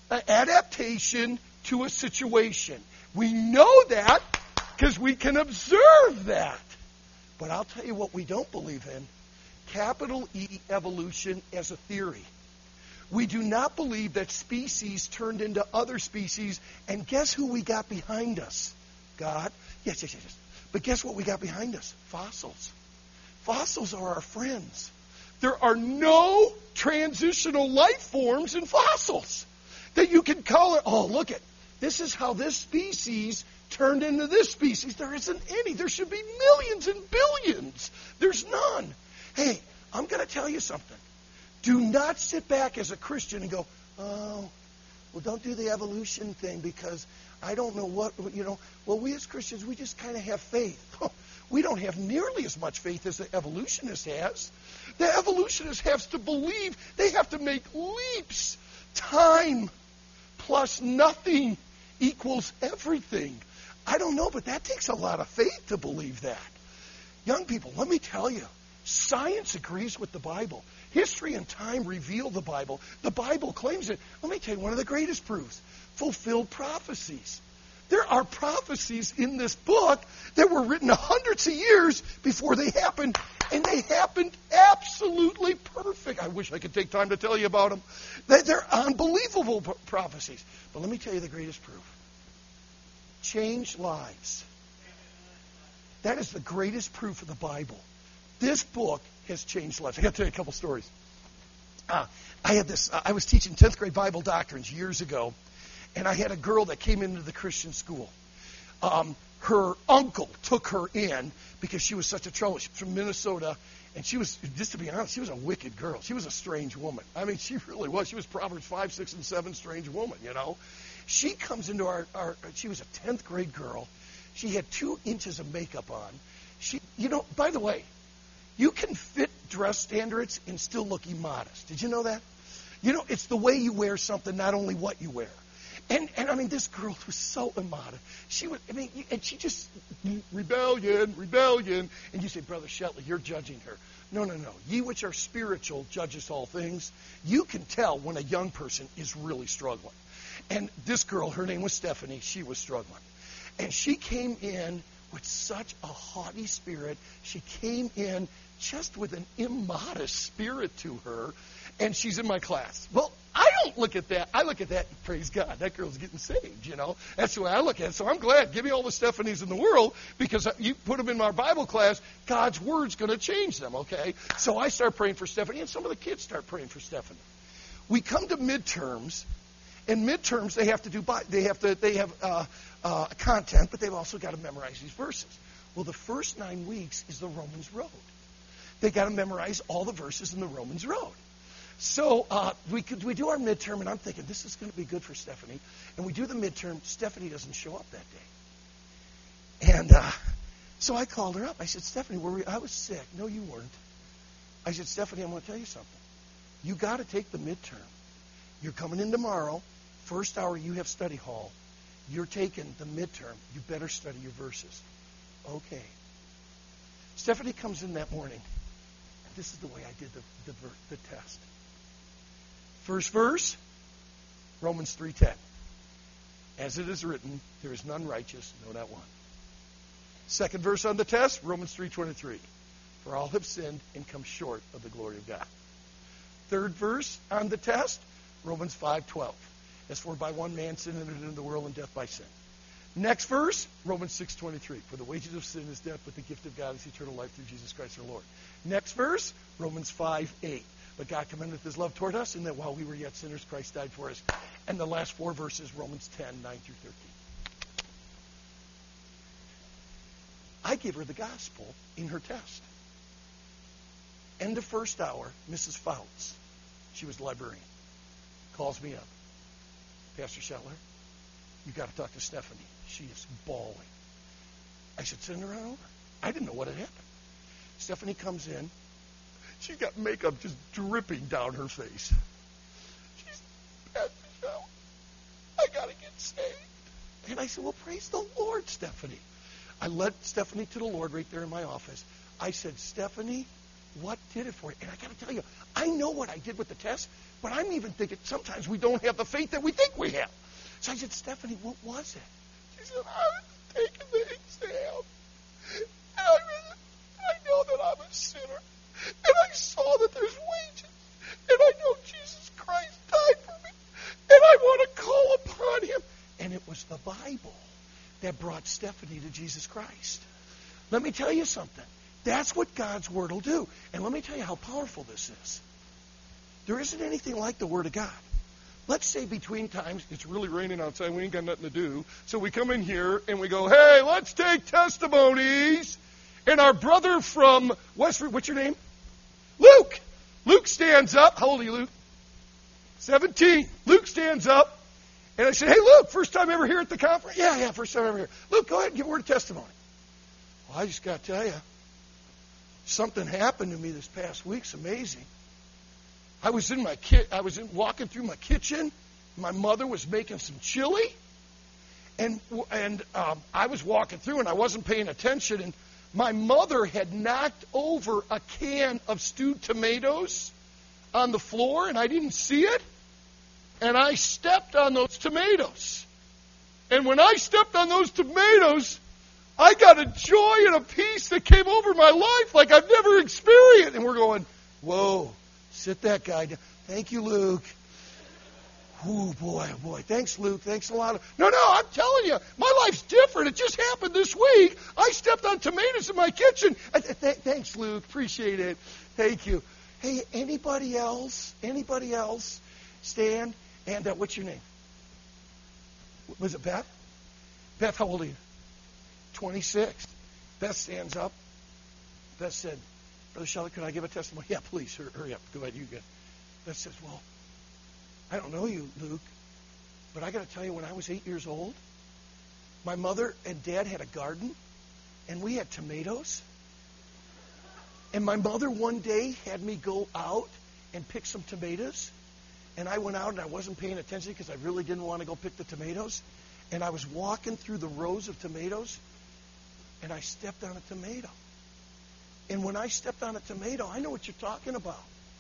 adaptation to a situation. We know that because we can observe that. But I'll tell you what we don't believe in. Capital E evolution as a theory. We do not believe that species turned into other species. And guess who we got behind us? God. Yes. But guess what we got behind us? Fossils. Fossils are our friends. There are no transitional life forms in fossils that you can call it, oh, look at, this is how this species turned into this species. There isn't any. There should be millions and billions. There's none. Hey, I'm going to tell you something. Do not sit back as a Christian and go, oh, well, don't do the evolution thing because I don't know what, Well, we as Christians, we just kind of have faith. We don't have nearly as much faith as the evolutionist has. The evolutionist has to believe. They have to make leaps. Time plus nothing equals everything. I don't know, but that takes a lot of faith to believe that. Young people, let me tell you, science agrees with the Bible. History and time reveal the Bible. The Bible claims it. Let me tell you one of the greatest proofs. Fulfilled prophecies. There are prophecies in this book that were written hundreds of years before they happened, and they happened absolutely perfect. I wish I could take time to tell you about them. They're unbelievable prophecies. But let me tell you the greatest proof. Changed lives. That is the greatest proof of the Bible. This book has changed lives. I got to tell you a couple stories. I was teaching 10th grade Bible doctrines years ago, and I had a girl that came into the Christian school. Her uncle took her in because she was such a trouble. She was from Minnesota, and she was, just to be honest, she was a wicked girl. She was a strange woman. I mean, she really was. She was Proverbs 5, 6, and 7 strange woman, She comes into she was a 10th grade girl. She had 2 inches of makeup on. By the way, you can fit dress standards and still look immodest. Did you know that? It's the way you wear something, not only what you wear. And I mean, this girl was so immodest. And she just, rebellion. And you say, Brother Shetley, you're judging her. No. Ye which are spiritual judges all things. You can tell when a young person is really struggling. And this girl, her name was Stephanie, she was struggling. And she came in with such a haughty spirit. She came in just with an immodest spirit to her. And she's in my class. Well, I don't look at that. I look at that and praise God. That girl's getting saved, That's the way I look at it. So I'm glad. Give me all the Stephanies in the world because you put them in my Bible class, God's Word's going to change them, okay? So I start praying for Stephanie, and some of the kids start praying for Stephanie. We come to midterms, and midterms they have content, but they've also got to memorize these verses. Well, the first 9 weeks is the Romans Road. They got to memorize all the verses in the Romans Road. So we do our midterm, and I'm thinking, this is going to be good for Stephanie. And we do the midterm. Stephanie doesn't show up that day. And so I called her up. I said, Stephanie, I was sick. No, you weren't. I said, Stephanie, I'm going to tell you something. You got to take the midterm. You're coming in tomorrow. First hour you have study hall. You're taking the midterm. You better study your verses. Okay. Stephanie comes in that morning. And this is the way I did the test. First verse, Romans 3:10. As it is written, there is none righteous, no, not one. Second verse on the test, Romans 3:23. For all have sinned and come short of the glory of God. Third verse on the test, Romans 5:12. As for by one man sin entered into the world, and death by sin. Next verse, Romans 6:23. For the wages of sin is death, but the gift of God is eternal life through Jesus Christ our Lord. Next verse, Romans 5:8. But God commendeth his love toward us, in that while we were yet sinners, Christ died for us. And the last four verses, Romans 10:9 through 13. I give her the gospel in her test. End of first hour, Mrs. Fouts, she was the librarian, calls me up. Pastor Shetler, you got to talk to Stephanie. She is bawling. I said, send her on over. I didn't know what had happened. Stephanie comes in. She's got makeup just dripping down her face. She's, Pastor Shetler, I got to get saved. And I said, well, praise the Lord, Stephanie. I led Stephanie to the Lord right there in my office. I said, Stephanie, what did it for you? And I got to tell you, I know what I did with the test, but I'm even thinking sometimes we don't have the faith that we think we have. So I said, Stephanie, what was it? She said, I was taking the exam, and I know that I'm a sinner, and I saw that there's wages, and I know Jesus Christ died for me, and I want to call upon him. And it was the Bible that brought Stephanie to Jesus Christ. Let me tell you something. That's what God's Word will do. And let me tell you how powerful this is. There isn't anything like the Word of God. Let's say between times, it's really raining outside, we ain't got nothing to do. So we come in here and we go, hey, let's take testimonies. And our brother from Westford, what's your name? Luke. Luke stands up. How old are you, Luke? 17. Luke stands up. And I said, hey, Luke, first time ever here at the conference? Yeah, first time ever here. Luke, go ahead and give a word of testimony. Well, I just got to tell you, something happened to me this past week. It's amazing. I was walking through my kitchen. My mother was making some chili, and I was walking through, and I wasn't paying attention. And my mother had knocked over a can of stewed tomatoes on the floor, and I didn't see it. And I stepped on those tomatoes. And when I stepped on those tomatoes, I got a joy and a peace that came over my life like I've never experienced. And we're going, whoa, sit that guy down. Thank you, Luke. Oh, boy. Thanks, Luke. Thanks a lot. No, I'm telling you, my life's different. It just happened this week. I stepped on tomatoes in my kitchen. Thanks, Luke. Appreciate it. Thank you. Hey, anybody else? Stand. And what's your name? Was it Beth? Beth, how old are you? 26. Beth stands up. Beth said, Brother Shelly, could I give a testimony? Yeah, please. Hurry up. Go ahead. You go. Beth says, well, I don't know you, Luke, but I got to tell you, when I was 8 years old, my mother and dad had a garden, and we had tomatoes. And my mother one day had me go out and pick some tomatoes. And I went out and I wasn't paying attention because I really didn't want to go pick the tomatoes. And I was walking through the rows of tomatoes, and I stepped on a tomato. And when I stepped on a tomato, I know what you're talking about.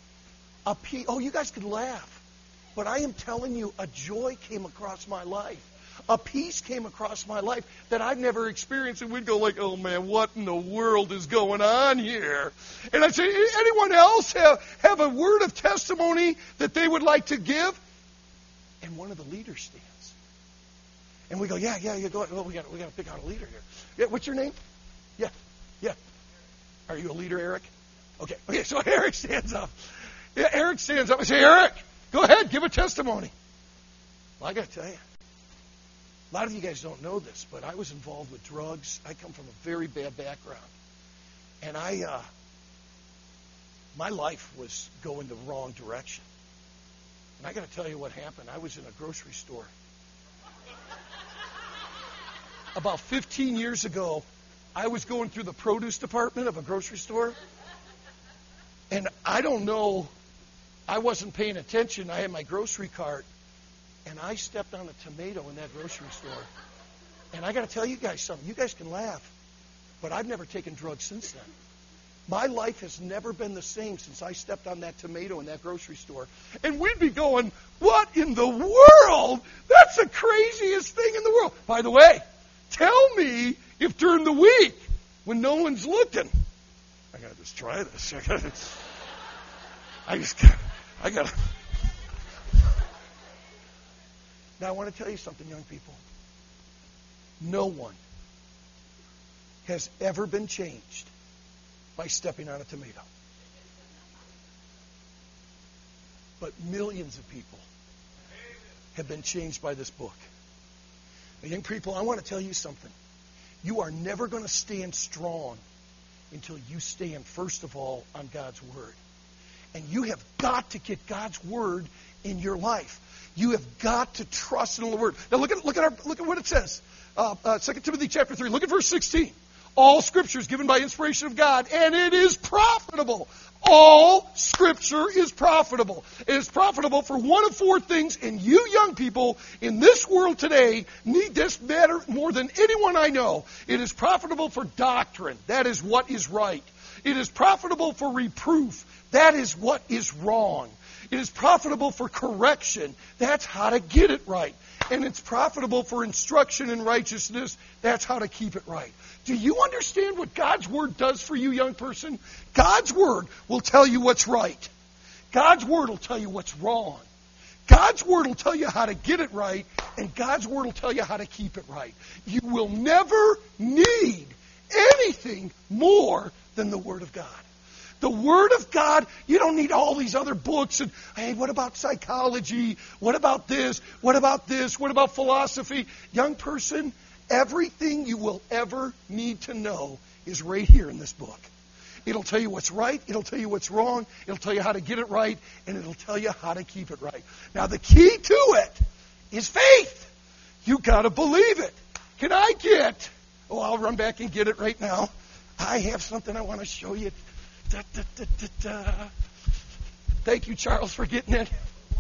Oh, you guys could laugh. But I am telling you, a joy came across my life. A peace came across my life that I've never experienced. And we'd go like, oh, man, what in the world is going on here? And I'd say, anyone else have a word of testimony that they would like to give? And one of the leaders stands. And we go, yeah, go ahead. Well, we got to pick out a leader here. Yeah, what's your name? Yeah. Are you a leader, Eric? Okay, so Eric stands up. Yeah, Eric stands up. I say, Eric, go ahead, give a testimony. Well, I got to tell you, a lot of you guys don't know this, but I was involved with drugs. I come from a very bad background. And my life was going the wrong direction. And I got to tell you what happened. I was in a grocery store. About 15 years ago, I was going through the produce department of a grocery store. And I don't know, I wasn't paying attention. I had my grocery cart. and I stepped on a tomato in that grocery store. And I got to tell you guys something. You guys can laugh, but I've never taken drugs since then. My life has never been the same since I stepped on that tomato in that grocery store. And we'd be going, what in the world? That's the craziest thing in the world. By the way, tell me if during the week, when no one's looking, I got to just try this. I got to. Now, I want to tell you something, young people. No one has ever been changed by stepping on a tomato. But millions of people have been changed by this book. Now, young people, I want to tell you something. You are never going to stand strong until you stand, first of all, on God's Word. And you have got to get God's Word in your life. You have got to trust in the Word. Now look at what it says. 2 Timothy chapter 3. Look at verse 16. All Scripture is given by inspiration of God, and it is profitable. All Scripture is profitable. It is profitable for one of four things, and you young people in this world today need this better more than anyone I know. It is profitable for doctrine. That is what is right. It is profitable for reproof. That is what is wrong. It is profitable for correction. That's how to get it right. And it's profitable for instruction in righteousness. That's how to keep it right. Do you understand what God's Word does for you, young person? God's Word will tell you what's right. God's Word will tell you what's wrong. God's Word will tell you how to get it right, and God's Word will tell you how to keep it right. You will never need anything more than the Word of God. The Word of God, you don't need all these other books. And, hey, what about psychology? What about this? What about this? What about philosophy? Young person, everything you will ever need to know is right here in this book. It'll tell you what's right. It'll tell you what's wrong. It'll tell you how to get it right. And it'll tell you how to keep it right. Now, the key to it is faith. You got to believe it. Can I get... Oh, I'll run back and get it right now. I have something I want to show you. Da, da, da, da, da. Thank you, Charles, for getting it.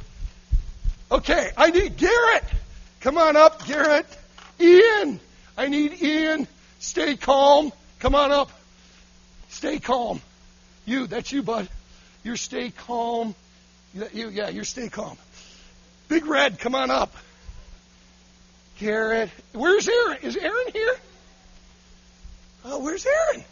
Okay, I need Garrett. Come on up, Garrett. Ian. I need Ian. Stay calm. Come on up. Stay calm. You, that's you, bud. You're stay calm. You're stay calm. Big Red, come on up. Garrett. Where's Aaron? Is Aaron here? Oh, where's Aaron?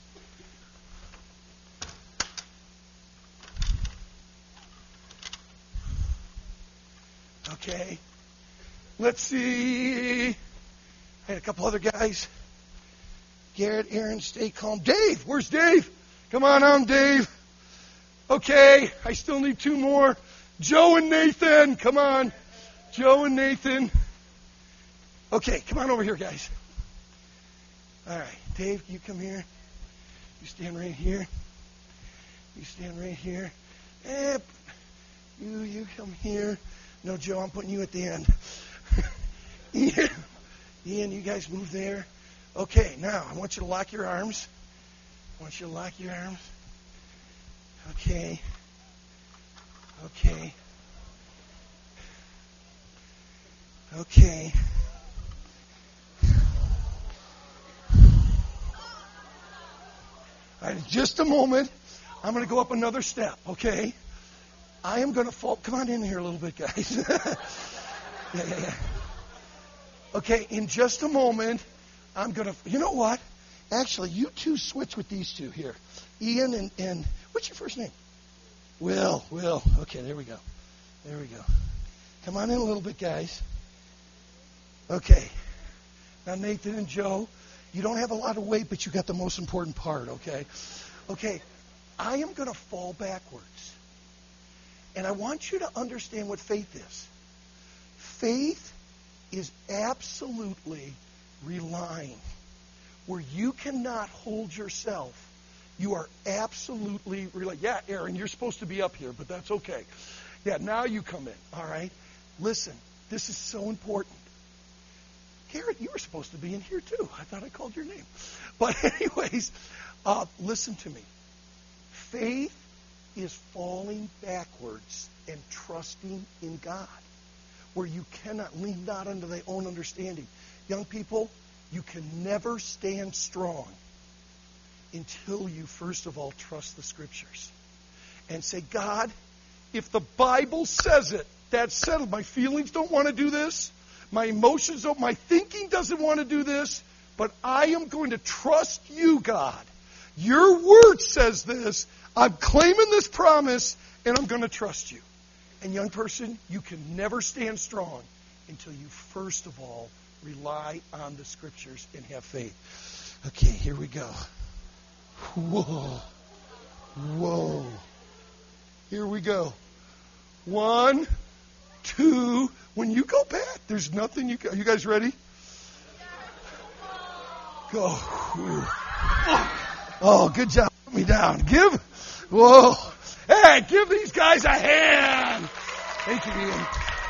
Okay. Let's see. I had a couple other guys. Garrett, Aaron, stay calm. Dave, where's Dave? Come on, Dave. Okay, I still need two more. Joe and Nathan, come on. Joe and Nathan. Okay, come on over here, guys. All right, Dave, you come here. You stand right here. You stand right here. You come here. No, Joe, I'm putting you at the end. Ian, you guys move there. Okay, now, I want you to lock your arms. Okay. All right, in just a moment, I'm going to go up another step, okay? I am going to fall. Come on in here a little bit, guys. Yeah. Okay, in just a moment, I'm going to, you know what? Actually, you two switch with these two here. Ian and what's your first name? Will. Okay, there we go. Come on in a little bit, guys. Okay. Now, Nathan and Joe, you don't have a lot of weight, but you got the most important part, okay? Okay, I am going to fall backwards. And I want you to understand what faith is. Faith is absolutely relying. Where you cannot hold yourself, you are absolutely relying. Yeah, Aaron, you're supposed to be up here, but that's okay. Yeah, now you come in, all right? Listen, this is so important. Garrett, you were supposed to be in here too. I thought I called your name. But anyways, listen to me. Faith is falling backwards and trusting in God. where you cannot lean not unto thy own understanding. Young people, you can never stand strong until you, first of all, trust the Scriptures. And say, God, if the Bible says it, that's settled. My feelings don't want to do this. My emotions don't. My thinking doesn't want to do this. But I am going to trust you, God. Your word says this. I'm claiming this promise, and I'm going to trust you. And young person, you can never stand strong until you first of all rely on the Scriptures and have faith. Okay, here we go. Whoa. Whoa. Here we go. 1, 2. When you go back, there's nothing you can. Are you guys ready? Go. Oh, good job. Put me down. Whoa. Hey, give these guys a hand. Thank you, Ian.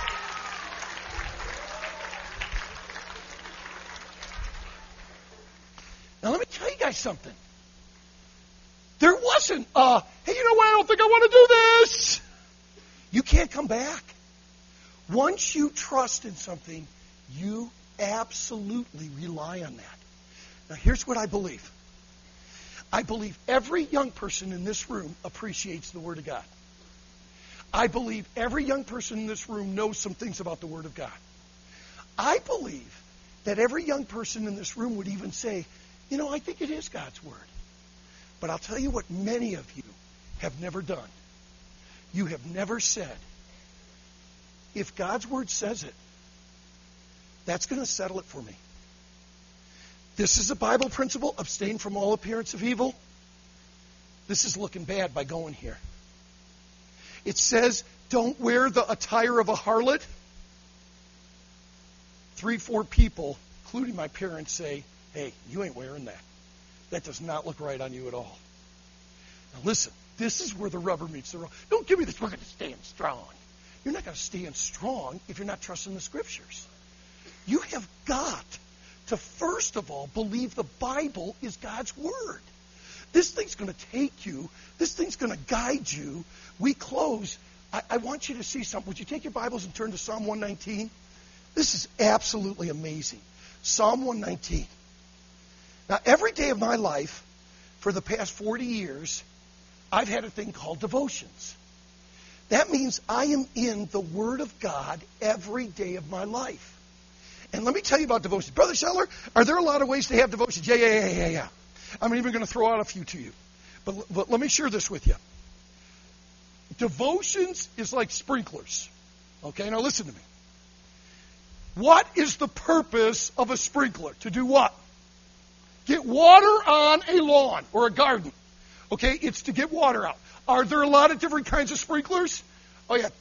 Now, let me tell you guys something. There wasn't, hey, you know what? I don't think I want to do this. You can't come back. Once you trust in something, you absolutely rely on that. Now, here's what I believe. I believe every young person in this room appreciates the Word of God. I believe every young person in this room knows some things about the Word of God. I believe that every young person in this room would even say, you know, I think it is God's Word. But I'll tell you what many of you have never done. You have never said, if God's Word says it, that's going to settle it for me. This is a Bible principle, abstain from all appearance of evil. This is looking bad by going here. It says, don't wear the attire of a harlot. 3, 4 people, including my parents, say, hey, you ain't wearing that. That does not look right on you at all. Now listen, this is where the rubber meets the road. Don't give me this, we're going to stand strong. You're not going to stand strong if you're not trusting the Scriptures. You have got to, first of all, believe the Bible is God's Word. This thing's going to take you. This thing's going to guide you. We close. I want you to see something. Would you take your Bibles and turn to Psalm 119? This is absolutely amazing. Psalm 119. Now, every day of my life, for the past 40 years, I've had a thing called devotions. That means I am in the Word of God every day of my life. And let me tell you about devotions. Brother Scheller, are there a lot of ways to have devotions? Yeah. I'm even going to throw out a few to you. But let me share this with you. Devotions is like sprinklers. Okay, now listen to me. What is the purpose of a sprinkler? To do what? Get water on a lawn or a garden. Okay, it's to get water out. Are there a lot of different kinds of sprinklers? Oh, yeah.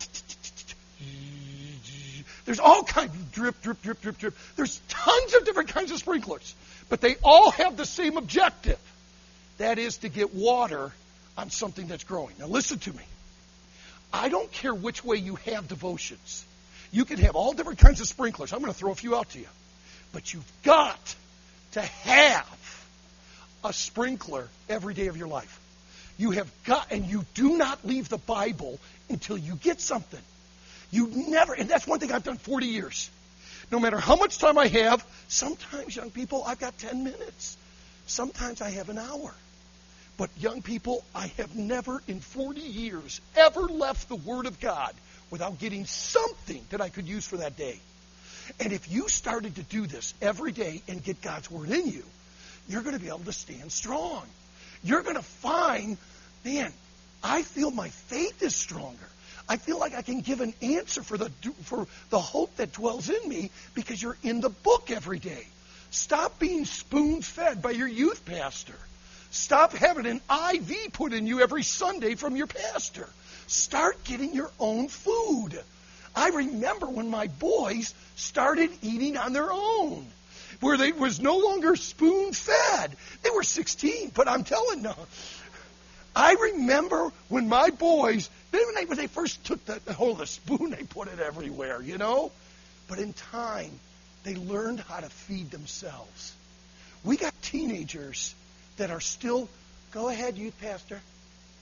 There's all kinds of drip. There's tons of different kinds of sprinklers. But they all have the same objective. That is to get water on something that's growing. Now listen to me. I don't care which way you have devotions. You can have all different kinds of sprinklers. I'm going to throw a few out to you. But you've got to have a sprinkler every day of your life. You have got, and you do not leave the Bible until you get something. You never, and that's one thing I've done 40 years. No matter how much time I have, sometimes, young people, I've got 10 minutes. Sometimes I have an hour. But young people, I have never in 40 years ever left the Word of God without getting something that I could use for that day. And if you started to do this every day and get God's Word in you, you're going to be able to stand strong. You're going to find, man, I feel my faith is stronger. I feel like I can give an answer for the hope that dwells in me because you're in the book every day. Stop being spoon-fed by your youth pastor. Stop having an IV put in you every Sunday from your pastor. Start getting your own food. I remember when my boys started eating on their own, where they was no longer spoon-fed. They were 16, but I'm telling you, I remember when my boys, when they first took the hold of the spoon, they put it everywhere, you know? But in time, they learned how to feed themselves. We got teenagers that are still, go ahead, youth pastor.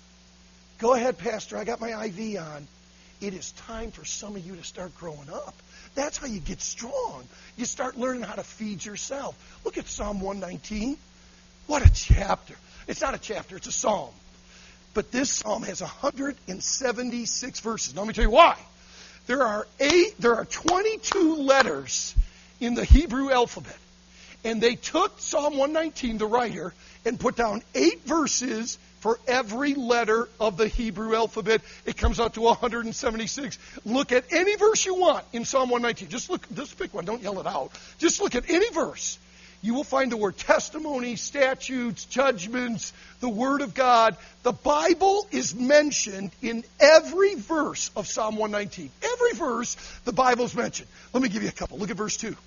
Go ahead, pastor, I got my IV on. It is time for some of you to start growing up. That's how you get strong. You start learning how to feed yourself. Look at Psalm 119. What a chapter. It's not a chapter, it's a psalm. But this psalm has 176 verses. Now, let me tell you why. There are 22 letters in the Hebrew alphabet. And they took Psalm 119, the writer, and put down 8 verses for every letter of the Hebrew alphabet. It comes out to 176. Look at any verse you want in Psalm 119. Just pick one. Don't yell it out. Just look at any verse. You will find the word testimony, statutes, judgments, the Word of God. The Bible is mentioned in every verse of Psalm 119. Every verse, the Bible's mentioned. Let me give you a couple. Look at verse 2.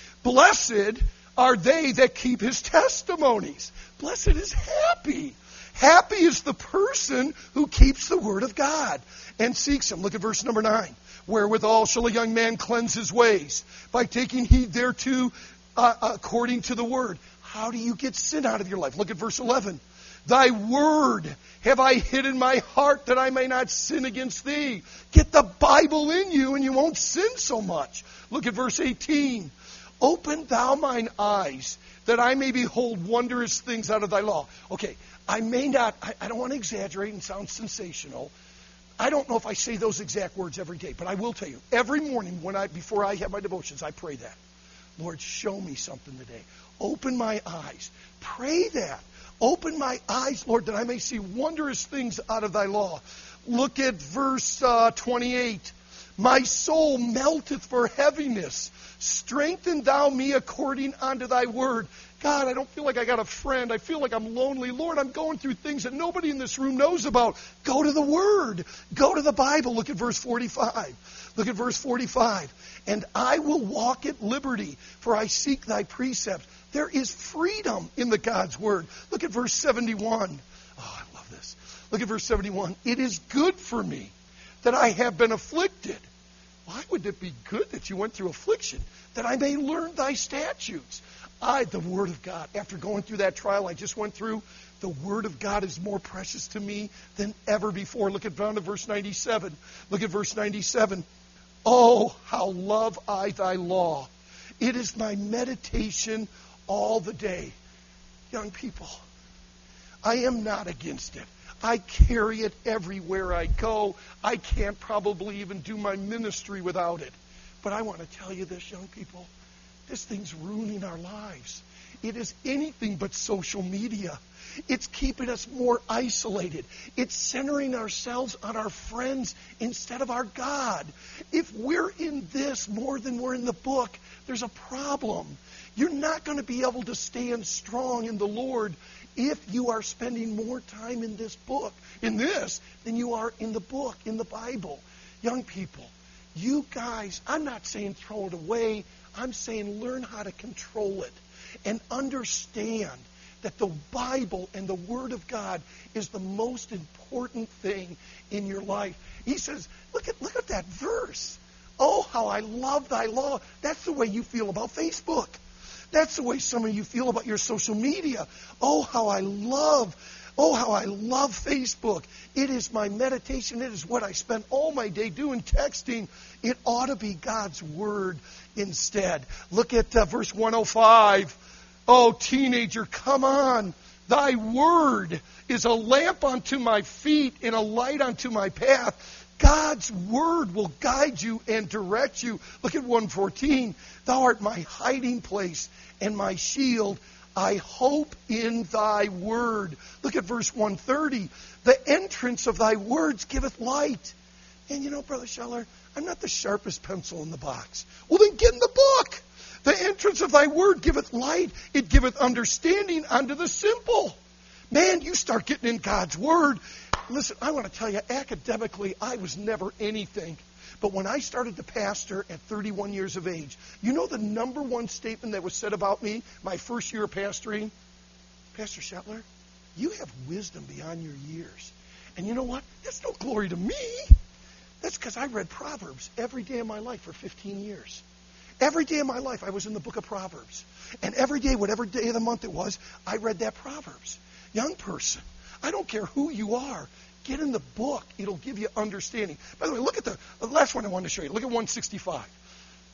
Blessed are they that keep his testimonies. Blessed is happy. Happy is the person who keeps the Word of God and seeks him. Look at verse number 9. Wherewithal shall a young man cleanse his ways? By taking heed thereto, according to the Word. How do you get sin out of your life? Look at verse 11. Thy word have I hid in my heart that I may not sin against thee. Get the Bible in you and you won't sin so much. Look at verse 18. Open thou mine eyes that I may behold wondrous things out of thy law. Okay, I don't want to exaggerate and sound sensational. I don't know if I say those exact words every day, but I will tell you, every morning before I have my devotions, I pray that. Lord, show me something today. Open my eyes. Pray that. Open my eyes, Lord, that I may see wondrous things out of thy law. Look at verse 28. My soul melteth for heaviness. Strengthen thou me according unto thy word. God, I don't feel like I got a friend. I feel like I'm lonely. Lord, I'm going through things that nobody in this room knows about. Go to the Word. Go to the Bible. Look at verse 45. Look at verse 45. And I will walk at liberty, for I seek thy precepts. There is freedom in the God's Word. Look at verse 71. Oh, I love this. Look at verse 71. It is good for me that I have been afflicted. Why would it be good that you went through affliction? That I may learn thy statutes. The Word of God. After going through that trial I just went through, the Word of God is more precious to me than ever before. Look at down to verse 97. Look at verse 97. Oh, how love I thy law. It is my meditation all the day. Young people, I am not against it. I carry it everywhere I go. I can't probably even do my ministry without it. But I want to tell you this, young people. This thing's ruining our lives. It is anything but social media. It's keeping us more isolated. It's centering ourselves on our friends instead of our God. If we're in this more than we're in the book, there's a problem. You're not going to be able to stand strong in the Lord if you are spending more time in this book, than you are in the book, in the Bible. Young people, you guys, I'm not saying throw it away. I'm saying learn how to control it and understand that the Bible and the Word of God is the most important thing in your life. He says, look at that verse. Oh, how I love thy law. That's the way you feel about Facebook. That's the way some of you feel about your social media. Oh, how I love Facebook. It is my meditation. It is what I spend all my day doing, texting. It ought to be God's Word instead. Look at verse 105. Oh, teenager, come on. Thy Word is a lamp unto my feet and a light unto my path. God's Word will guide you and direct you. Look at 114. Thou art my hiding place and my shield. I hope in thy word. Look at verse 130. The entrance of thy words giveth light. And you know, Brother Scheller, I'm not the sharpest pencil in the box. Well, then get in the book. The entrance of thy word giveth light. It giveth understanding unto the simple. Man, you start getting in God's word. Listen, I want to tell you, academically, I was never anything. But when I started to pastor at 31 years of age, you know the number one statement that was said about me my first year of pastoring? Pastor Scheller, you have wisdom beyond your years. And you know what? That's no glory to me. That's because I read Proverbs every day of my life for 15 years. Every day of my life I was in the book of Proverbs. And every day, whatever day of the month it was, I read that Proverbs. Young person, I don't care who you are. Get in the book. It'll give you understanding. By the way, look at the last one I wanted to show you. Look at 165.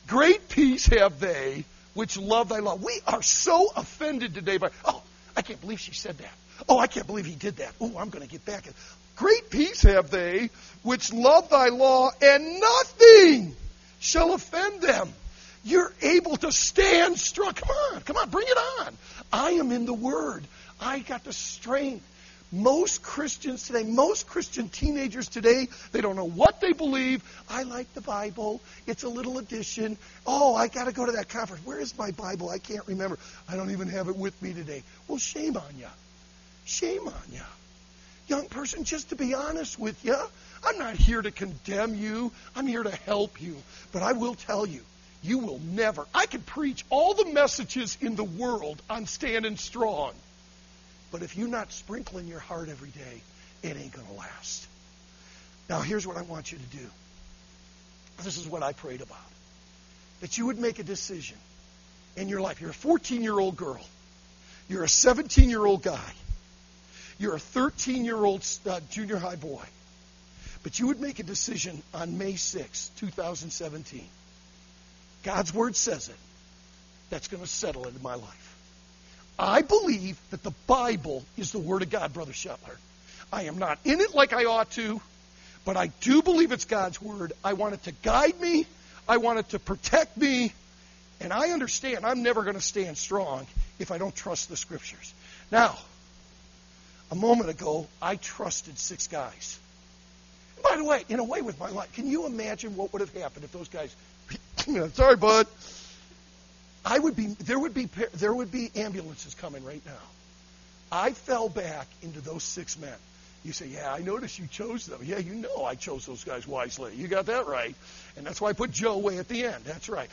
Great peace have they which love thy law. We are so offended today by, oh, I can't believe she said that. Oh, I can't believe he did that. Oh, I'm going to get back. Great peace have they which love thy law, and nothing shall offend them. You're able to stand strong. Come on, bring it on. I am in the Word. I got the strength. Most Christians today, most Christian teenagers today, they don't know what they believe. I like the Bible. It's a little edition. Oh, I got to go to that conference. Where is my Bible? I can't remember. I don't even have it with me today. Well, shame on you. Shame on you. Young person, just to be honest with you, I'm not here to condemn you. I'm here to help you. But I will tell you, you will never. I can preach all the messages in the world on standing strong. But if you're not sprinkling your heart every day, it ain't going to last. Now, here's what I want you to do. This is what I prayed about. That you would make a decision in your life. You're a 14-year-old girl. You're a 17-year-old guy. You're a 13-year-old junior high boy. But you would make a decision on May 6, 2017. God's Word says it. That's going to settle it in my life. I believe that the Bible is the Word of God, Brother Shetler. I am not in it like I ought to, but I do believe it's God's Word. I want it to guide me. I want it to protect me. And I understand I'm never going to stand strong if I don't trust the Scriptures. Now, a moment ago, I trusted 6 guys. By the way, in a way with my life, can you imagine what would have happened if those guys, sorry, bud. There would be ambulances coming right now. I fell back into those 6 men. You say, yeah, I noticed you chose them. Yeah, you know I chose those guys wisely. You got that right. And that's why I put Joe way at the end. That's right.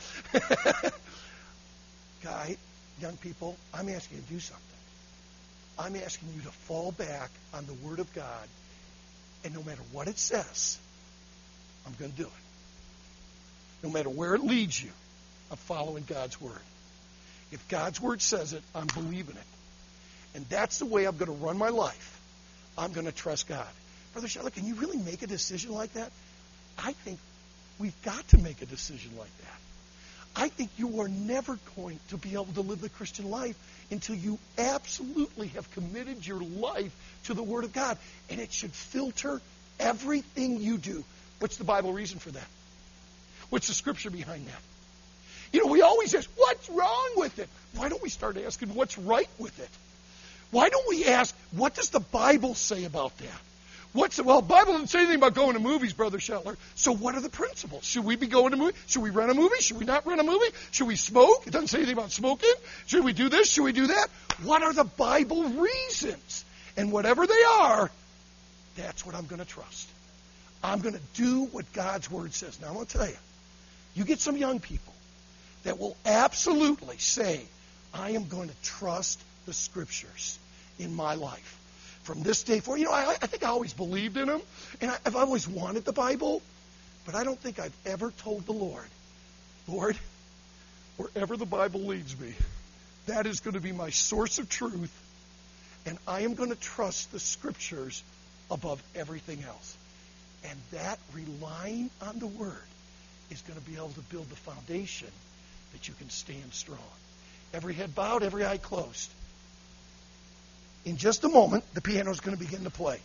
Guy, young people, I'm asking you to do something. I'm asking you to fall back on the Word of God, and no matter what it says, I'm going to do it. No matter where it leads you, I'm following God's Word. If God's Word says it, I'm believing it. And that's the way I'm going to run my life. I'm going to trust God. Brother Shetler, can you really make a decision like that? I think we've got to make a decision like that. I think you are never going to be able to live the Christian life until you absolutely have committed your life to the Word of God. And it should filter everything you do. What's the Bible reason for that? What's the Scripture behind that? You know, we always ask, what's wrong with it? Why don't we start asking what's right with it? Why don't we ask, what does the Bible say about that? Well, the Bible doesn't say anything about going to movies, Brother Shetler. So what are the principles? Should we be going to movies? Should we rent a movie? Should we not rent a movie? Should we smoke? It doesn't say anything about smoking. Should we do this? Should we do that? What are the Bible reasons? And whatever they are, that's what I'm going to trust. I'm going to do what God's Word says. Now, I'm going to tell you, you get some young people that will absolutely say, I am going to trust the Scriptures in my life. From this day forward, I think I always believed in them, and I've always wanted the Bible, but I don't think I've ever told the Lord, wherever the Bible leads me, that is going to be my source of truth, and I am going to trust the Scriptures above everything else. And that relying on the Word is going to be able to build the foundation that you can stand strong. Every head bowed, every eye closed. In just a moment, the piano is going to begin to play.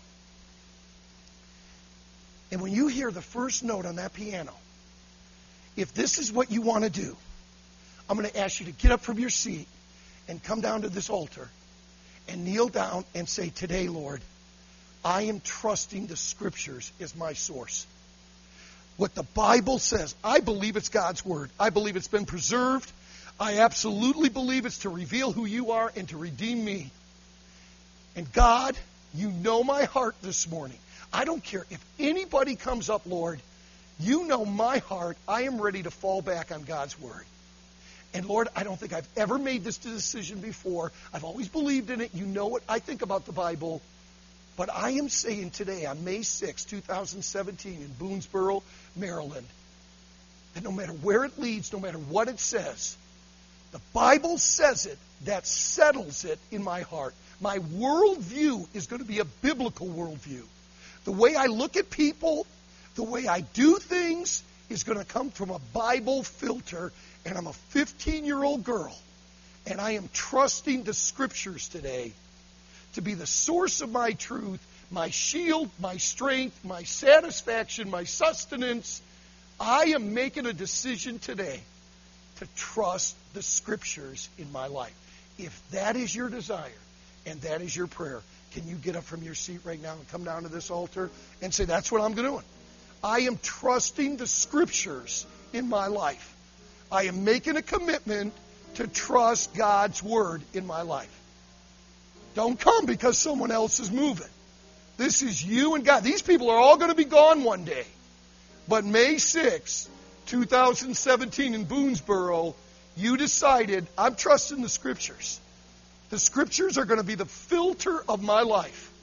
And when you hear the first note on that piano, if this is what you want to do, I'm going to ask you to get up from your seat and come down to this altar and kneel down and say, today, Lord, I am trusting the Scriptures as my source. What the Bible says, I believe it's God's Word. I believe it's been preserved. I absolutely believe it's to reveal who you are and to redeem me. And God, you know my heart this morning. I don't care if anybody comes up, Lord. You know my heart. I am ready to fall back on God's Word. And Lord, I don't think I've ever made this decision before. I've always believed in it. You know what I think about the Bible. But I am saying today, on May 6, 2017, in Boonesboro, Maryland, that no matter where it leads, no matter what it says, the Bible says it, that settles it in my heart. My worldview is going to be a biblical worldview. The way I look at people, the way I do things, is going to come from a Bible filter, and I'm a 15-year-old girl, and I am trusting the Scriptures today to be the source of my truth, my shield, my strength, my satisfaction, my sustenance. I am making a decision today to trust the Scriptures in my life. If that is your desire and that is your prayer, can you get up from your seat right now and come down to this altar and say, that's what I'm doing. I am trusting the Scriptures in my life. I am making a commitment to trust God's Word in my life. Don't come because someone else is moving. This is you and God. These people are all going to be gone one day. But May 6, 2017 in Boonesboro, you decided, I'm trusting the Scriptures. The Scriptures are going to be the filter of my life.